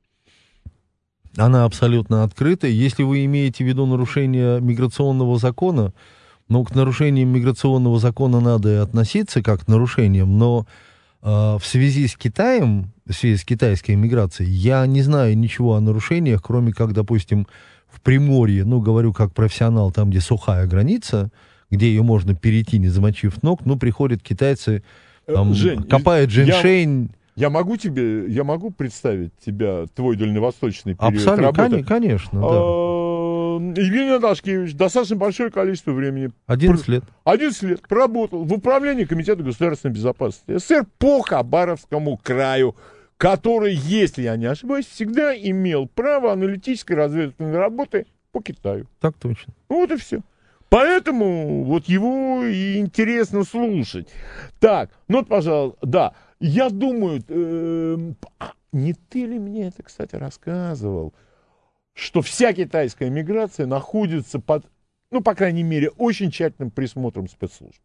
S3: Она абсолютно открыта. Если вы имеете в виду нарушение миграционного закона, ну, к нарушениям миграционного закона надо и относиться как к нарушениям, но э, в связи с Китаем, в связи с китайской миграцией, я не знаю ничего о нарушениях, кроме как, допустим, в Приморье, ну, говорю как профессионал, там, где сухая граница, где ее можно перейти, не замочив ног, ну, приходят китайцы, там,
S2: Жень,
S3: копают
S2: я-
S3: женьшень.
S2: Я могу тебе, я могу представить тебя, твой дальневосточный период
S3: Абсолютно,
S2: работы?
S3: коне- конечно, да.
S2: А, Евгений Наташкевич достаточно большое количество времени.
S3: одиннадцать лет.
S2: одиннадцать лет проработал в управлении Комитета государственной безопасности СССР по Хабаровскому краю, который, если я не ошибаюсь, всегда имел право аналитической разведывательной работы по Китаю.
S3: Так точно.
S2: Вот и все. Поэтому вот его и интересно слушать. Так, ну, вот, пожалуйста, да. Я думаю, э, а, не ты ли мне это, кстати, рассказывал, что вся китайская миграция находится под, ну, по крайней мере, очень тщательным присмотром спецслужб.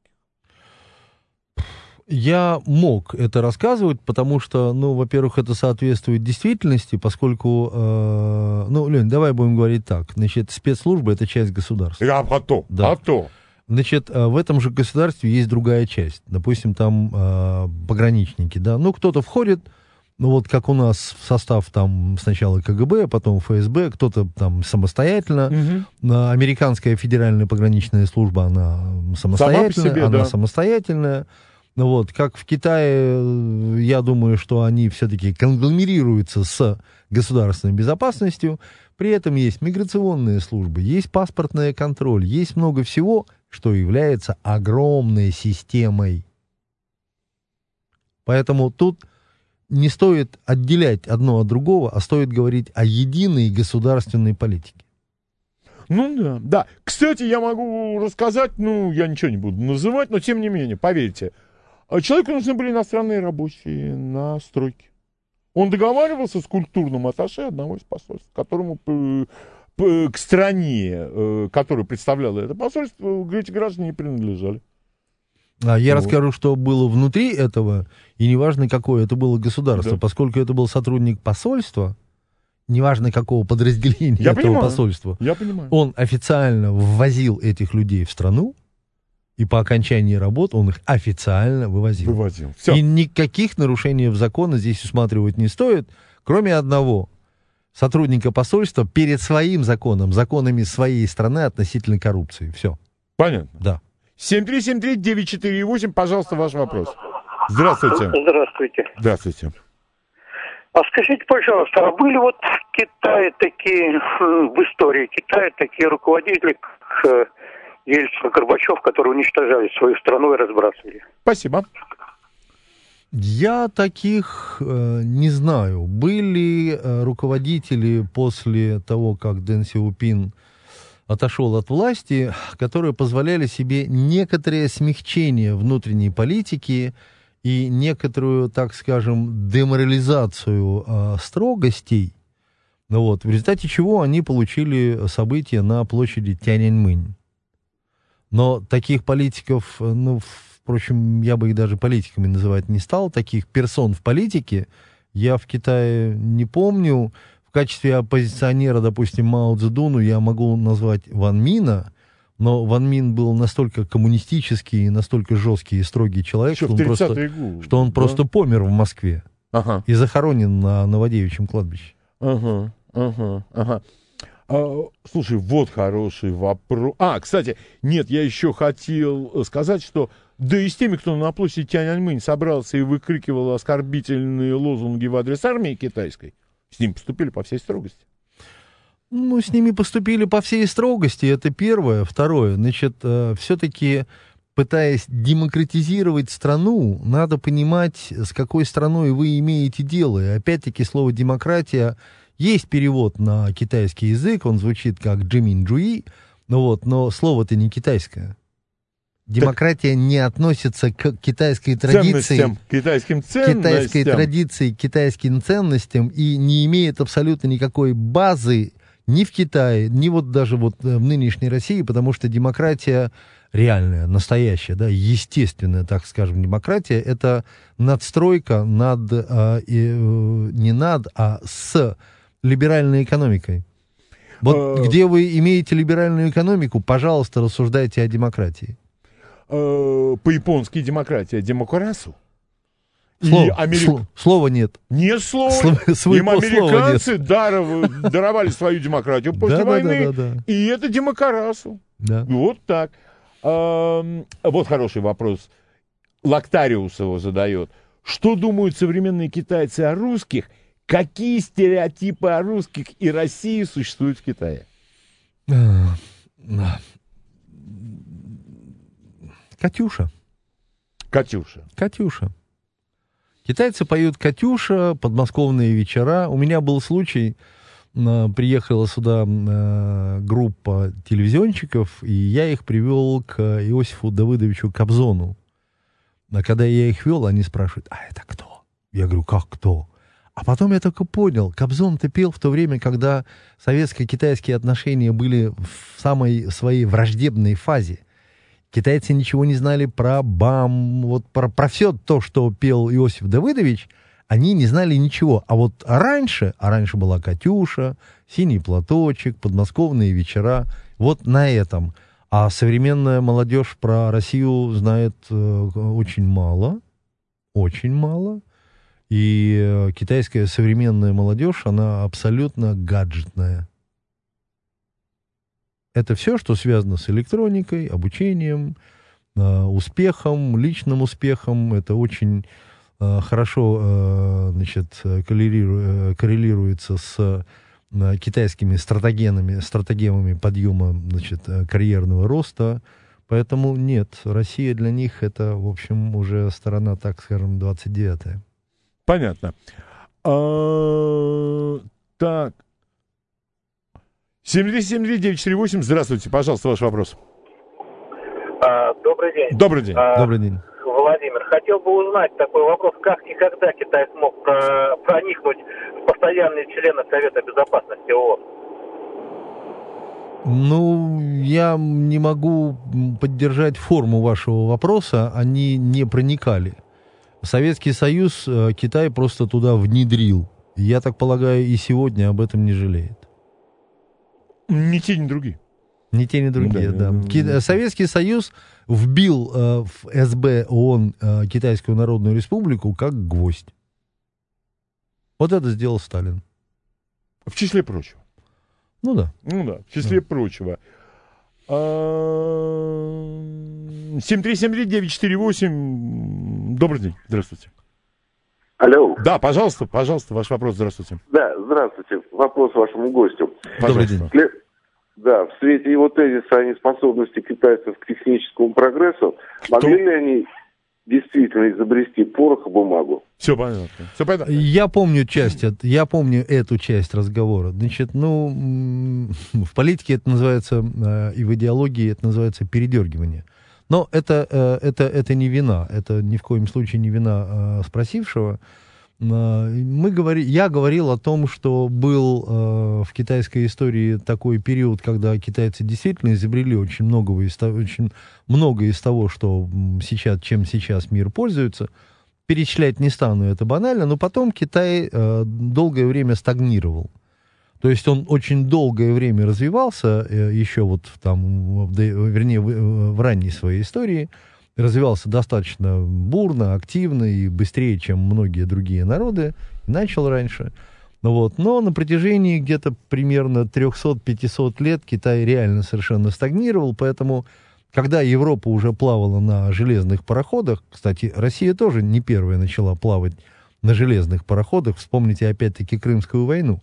S3: Я мог это рассказывать, потому что, ну, во-первых, это соответствует действительности, поскольку, э, ну, Лень, давай будем говорить так, значит, спецслужба — это часть государства.
S2: А, а то,
S3: Да.
S2: а то.
S3: Значит, э, в этом же государстве есть другая часть, допустим, там э, пограничники, да, ну, кто-то входит, ну, вот как у нас в состав там сначала ка гэ бэ, потом эф эс бэ, кто-то там самостоятельно,
S2: Мгм.
S3: А, американская федеральная пограничная служба, она самостоятельная,
S2: себе,
S3: она
S2: да.
S3: самостоятельная. Ну вот, как в Китае, э, я думаю, что они все-таки конгломерируются с государственной безопасностью. При этом есть миграционные службы, есть паспортный контроль, есть много всего, что является огромной системой. Поэтому тут не стоит отделять одно от другого, а стоит говорить о единой государственной политике.
S2: Ну да, да. Кстати, я могу рассказать, ну, я ничего не буду называть, но тем не менее, поверьте, человеку нужны были иностранные рабочие на стройке. Он договаривался с культурным атташе одного из посольств, которому п- п- к стране, э, которую представляло это посольство, эти граждане не принадлежали.
S3: А я
S2: Ну.
S3: расскажу, что было внутри этого, и неважно, какое это было государство,
S2: Да.
S3: поскольку это был сотрудник посольства, неважно, какого подразделения
S2: Я
S3: этого
S2: понимаю.
S3: посольства,
S2: Я понимаю.
S3: он официально ввозил этих людей в страну, и по окончании работ он их официально вывозил.
S2: Вывозил. Все.
S3: И никаких нарушений в закона здесь усматривать не стоит, кроме одного. Сотрудника посольства перед своим законом, законами своей страны относительно коррупции. Все.
S2: Понятно.
S3: Да.
S2: семь три семь три девять четыре восемь, пожалуйста, ваш вопрос. Здравствуйте.
S8: Здравствуйте.
S2: Здравствуйте.
S8: А скажите, пожалуйста, а были вот в Китае такие, в истории Китая такие руководители, как Ельцин, Горбачев, которые уничтожали свою страну и разбрасывали?
S2: Спасибо.
S3: Я таких э, не знаю. Были э, руководители после того, как Дэн Сяопин отошел от власти, которые позволяли себе некоторое смягчение внутренней политики и некоторую, так скажем, деморализацию э, строгостей. Ну вот, в результате чего они получили события на площади Тяньаньмэнь. Но таких политиков, ну, впрочем, я бы их даже политиками называть не стал, таких персон в политике я в Китае не помню. В качестве оппозиционера, допустим, Мао Цзэдуну я могу назвать Ван Мина, но Ван Мин был настолько коммунистический, настолько жесткий и строгий человек, что, что он, просто, что он да? просто помер в Москве ага. и захоронен на Новодевичьем кладбище.
S2: Ага, ага, ага. А, слушай, вот хороший вопрос. А, кстати, нет, я еще хотел сказать, что да и с теми, кто на площади Тяньаньмэнь собрался и выкрикивал оскорбительные лозунги в адрес армии китайской, с ним поступили по всей строгости.
S3: Ну, с ними поступили по всей строгости, это первое. Второе, значит, э, все-таки, пытаясь демократизировать страну, надо понимать, с какой страной вы имеете дело. И опять-таки слово «демократия» есть перевод на китайский язык, он звучит как «джиминджуи», ну вот, но слово-то не китайское. Демократия так... не относится к китайской традиции,
S2: ценностям, китайским ценностям.
S3: китайской традиции, к китайским ценностям и не имеет абсолютно никакой базы ни в Китае, ни вот даже вот в нынешней России, потому что демократия реальная, настоящая, да, естественная, так скажем, демократия, это надстройка над, э, э, не над, а с либеральной экономикой. Вот э... где вы имеете либеральную экономику, пожалуйста, рассуждайте о демократии.
S2: По-японски демократия, демократию.
S3: Слов, Америк... слов, слова нет.
S2: Нет слова.
S3: Слов,
S2: Им американцы даров, даровали свою демократию после
S3: да,
S2: войны.
S3: Да, да, да.
S2: И это демократию.
S3: Да.
S2: Вот так. А, вот хороший вопрос. Лактариус его задает. Что думают современные китайцы о русских? Какие стереотипы о русских и России существуют в Китае?
S3: Катюша.
S2: Катюша.
S3: Катюша. Китайцы поют «Катюша», подмосковные вечера. У меня был случай, приехала сюда группа телевизионщиков, и я их привел к Иосифу Давыдовичу Кобзону. А когда я их вел, они спрашивают: а это кто? Я говорю: как кто? А потом я только понял, Кобзон-то пел в то время, когда советско-китайские отношения были в самой своей враждебной фазе. Китайцы ничего не знали про БАМ, вот про, про все то, что пел Иосиф Давыдович, они не знали ничего. А вот раньше, а раньше была «Катюша», «Синий платочек», «Подмосковные вечера», вот на этом. А современная молодежь про Россию знает э, очень мало, очень мало. И э, китайская современная молодежь, она абсолютно гаджетная. Это все, что связано с электроникой, обучением, э, успехом, личным успехом. Это очень э, хорошо э, значит, коррелиру, коррелируется с э, китайскими стратегемами, стратегемами подъема, значит, карьерного роста. Поэтому нет, Россия для них это, в общем, уже сторона, так скажем, двадцать девятая.
S2: Понятно. А, так. семь девять семь девять четыре восемь. Здравствуйте, пожалуйста, ваш вопрос.
S9: А, добрый день.
S2: Добрый день.
S9: А,
S3: добрый день.
S9: Владимир, хотел бы узнать такой вопрос, как и когда Китай смог про- проникнуть в постоянные члены Совета Безопасности ООН?
S3: Ну, я не могу поддержать форму вашего вопроса, они не проникали. Советский Союз Китай просто туда внедрил. Я так полагаю, и сегодня об этом не жалеет.
S2: Ни те, ни другие.
S3: Ни те, ни другие, да. да. Ки- Советский Союз вбил э, в эс бэ ООН э, Китайскую Народную Республику как гвоздь. Вот это сделал Сталин.
S2: В числе прочего.
S3: Ну да.
S2: Ну да, в числе
S3: да.
S2: прочего. семь три семь три девять четыре восемь. Добрый день, здравствуйте.
S10: Алло.
S2: Да, пожалуйста, пожалуйста, ваш вопрос, здравствуйте.
S10: Да, здравствуйте. Вопрос вашему гостю.
S3: Добрый день.
S10: Да, в свете его тезиса о неспособности китайцев к техническому прогрессу,
S2: Кто?
S10: могли ли они действительно изобрести порох и бумагу?
S2: Все понятно. Все понятно.
S3: Я помню часть, я помню эту часть разговора. Значит, ну, в политике это называется, и в идеологии это называется передергивание. Но это, это, это не вина, это ни в коем случае не вина спросившего. Мы говори, я говорил о том, что был э, в китайской истории такой период, когда китайцы действительно изобрели очень много из, очень много из того, что сейчас, чем сейчас мир пользуется. Перечислять не стану, это банально, но потом Китай э, долгое время стагнировал. То есть он очень долгое время развивался, э, еще вот там, в, вернее, в, в ранней своей истории, развивался достаточно бурно, активно и быстрее, чем многие другие народы, начал раньше. Вот. Но на протяжении где-то примерно триста-пятьсот лет Китай реально совершенно стагнировал, поэтому, когда Европа уже плавала на железных пароходах, кстати, Россия тоже не первая начала плавать на железных пароходах, вспомните опять-таки Крымскую войну.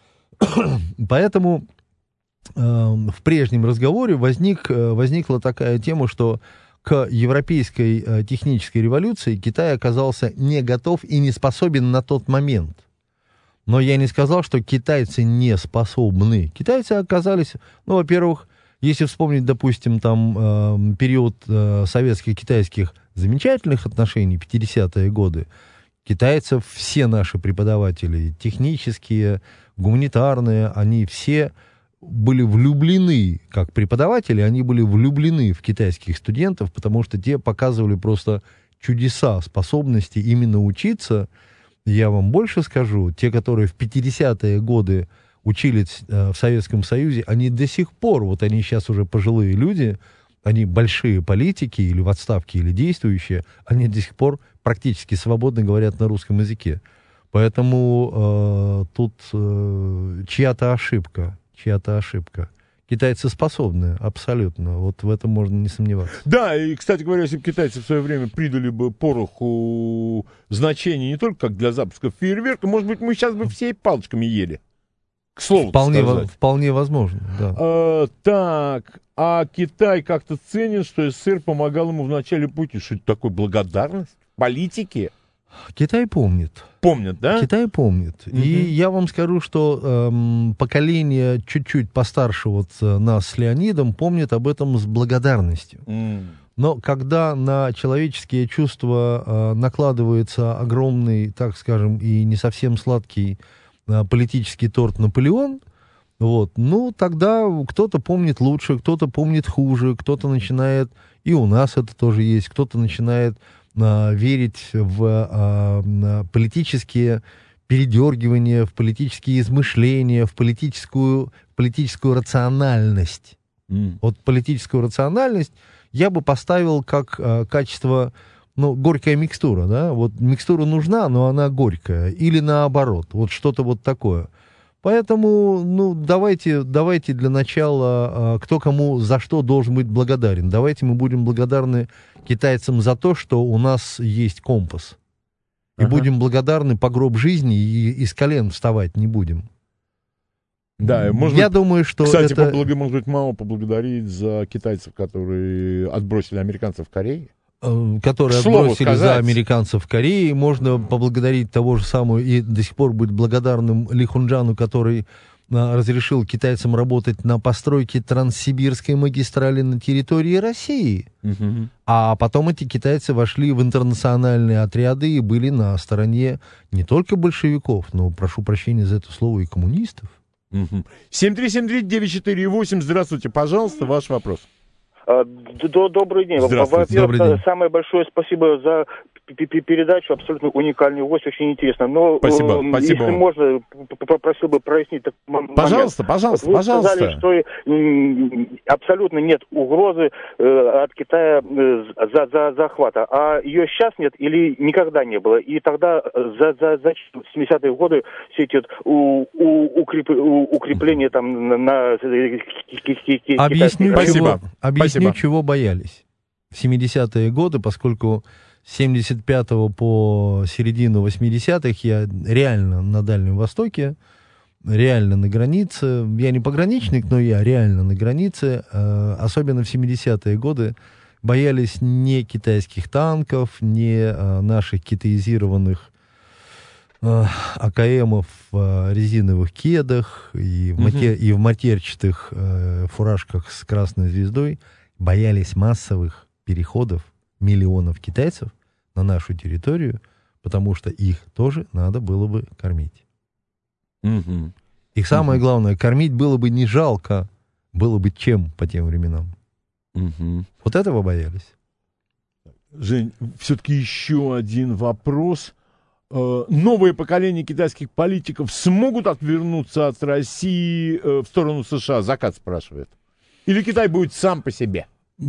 S3: Поэтому э, в прежнем разговоре возник, возникла такая тема, что к европейской э, технической революции Китай оказался не готов и не способен на тот момент. Но я не сказал, что китайцы не способны. Китайцы оказались, ну, во-первых, если вспомнить, допустим, там э, период э, советско-китайских замечательных отношений, пятидесятые годы, китайцев все наши преподаватели, технические, гуманитарные, они все были влюблены, как преподаватели, они были влюблены в китайских студентов, потому что те показывали просто чудеса, способности именно учиться. Я вам больше скажу, те, которые в пятидесятые годы учились э, в Советском Союзе, они до сих пор, вот они сейчас уже пожилые люди, они большие политики, или в отставке, или действующие, они до сих пор практически свободно говорят на русском языке. Поэтому э, тут э, чья-то ошибка. Чья-то ошибка. Китайцы способны, абсолютно. Вот в этом можно не сомневаться.
S2: Да, и, кстати говоря, если бы китайцы в свое время придали бы пороху значение не только как для запуска фейерверка, может быть, мы сейчас бы все палочками ели. К слову
S3: вполне,
S2: сказать.
S3: Вполне возможно, да.
S2: А, так, а Китай как-то ценит, что СССР помогал ему в начале пути. Что это такое, благодарность? Политики?
S3: Китай помнит.
S2: Помнит, да?
S3: Китай помнит. Угу. И я вам скажу, что эм, поколение чуть-чуть постарше вот нас с Леонидом помнит об этом с благодарностью. Mm. Но когда на человеческие чувства э, накладывается огромный, так скажем, и не совсем сладкий э, политический торт Наполеон, вот, ну, тогда кто-то помнит лучше, кто-то помнит хуже, кто-то начинает, и у нас это тоже есть, кто-то начинает верить в а, политические передергивания, в политические измышления, в политическую, политическую рациональность. Mm. Вот политическую рациональность я бы поставил как а, качество, ну, горькая микстура, да, вот микстура нужна, но она горькая, или наоборот, вот что-то вот такое. Поэтому, ну, давайте, давайте для начала, а, кто кому за что должен быть благодарен. Давайте мы будем благодарны китайцам за то, что у нас есть компас. И ага. будем благодарны по гроб жизни, и из колен вставать не будем.
S2: Да, может
S3: Я
S2: быть,
S3: думаю, что
S2: кстати,
S3: это...
S2: поблаг... может быть, мало поблагодарить за китайцев, которые отбросили американцев в Корее.
S3: Которые отбросили за американцев в Корее. Можно поблагодарить того же самого и до сих пор быть благодарным Ли Хунджану, который а, разрешил китайцам работать на постройке Транссибирской магистрали на территории России. Uh-huh. А потом эти китайцы вошли в интернациональные отряды и были на стороне не только большевиков, но, прошу прощения за это слово, и коммунистов.
S2: Uh-huh. семь три семь три девять четыре восемь. Здравствуйте, пожалуйста, ваш вопрос.
S11: Добрый день. Во-первых, самое большое спасибо за передачу, абсолютно уникальный гость, очень интересно. Но
S2: спасибо,
S11: э,
S2: спасибо.
S11: Если можно, попросил бы прояснить такой момент.
S2: Пожалуйста, пожалуйста,
S11: вот вы
S2: пожалуйста.
S11: сказали, что э, абсолютно нет угрозы э, от Китая э, за, за захвата. А ее сейчас нет или никогда не было? И тогда за, за, за семидесятые годы все эти у, у, укреп, у, укрепления там на, на
S3: Объясню,
S2: спасибо.
S3: Чего, объясню
S2: спасибо.
S3: чего боялись. В семидесятые годы, поскольку с семьдесят пятого по середину восьмидесятых я реально на Дальнем Востоке, реально на границе. Я не пограничник, но я реально на границе. Э, особенно в семидесятые годы боялись не китайских танков, не э, наших китаизированных э, АКМов в э, резиновых кедах и в, матер, и в матерчатых э, фуражках с красной звездой. Боялись массовых переходов миллионов китайцев на нашу территорию, потому что их тоже надо было бы кормить.
S2: Угу.
S3: Их самое главное, кормить было бы не жалко, было бы чем по тем временам.
S2: Угу.
S3: Вот этого боялись.
S2: Жень, все-таки еще один вопрос. Новое поколение китайских политиков смогут отвернуться от России в сторону США? Закат спрашивает. Или Китай будет сам по себе?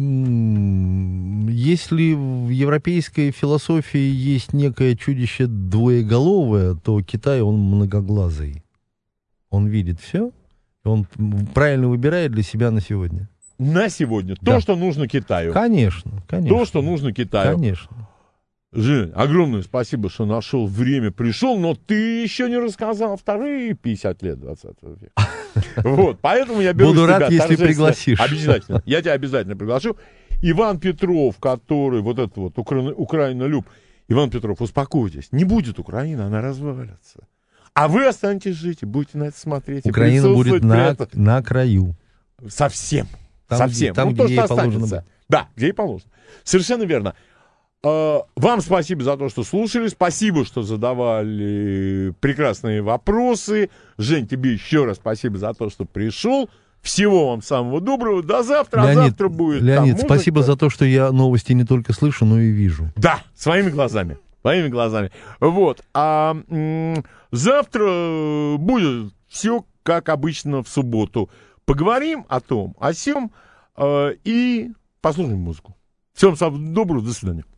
S3: Если в европейской философии есть некое чудище двоеголовое, то Китай, он многоглазый. Он видит все, он правильно выбирает для себя на сегодня.
S2: На сегодня.
S3: Да.
S2: То, что нужно Китаю.
S3: Конечно, конечно.
S2: То, что нужно Китаю.
S3: Конечно.
S2: Жень, огромное спасибо, что нашел время, пришел, но ты еще не рассказал вторые пятьдесят лет двадцатого века. Вот, поэтому я беру
S3: Буду
S2: тебя
S3: рад, если пригласишь.
S2: Обязательно. Я тебя обязательно приглашу. Иван Петров, который вот этот вот Укра... Украина-люб. Иван Петров, успокойтесь. Не будет Украины, она развалится. А вы останетесь жить и будете на это смотреть.
S3: Украина будет на, на краю.
S2: Совсем.
S3: Там,
S2: Совсем.
S3: Там,
S2: ну,
S3: где
S2: то,
S3: ей
S2: что
S3: положено
S2: останется.
S3: быть.
S2: Да, где и положено. Совершенно верно. Вам спасибо за то, что слушали. Спасибо, что задавали прекрасные вопросы. Жень, тебе еще раз спасибо за то, что пришел. Всего вам самого доброго. До завтра.
S3: Леонид,
S2: а завтра будет
S3: Леонид,
S2: там
S3: спасибо за то, что я новости не только слышу, но и вижу.
S2: Да, своими глазами. Своими глазами. Вот. А м- завтра будет все как обычно в субботу. Поговорим о том, о сём э- и послушаем музыку. Всем самого доброго. До свидания.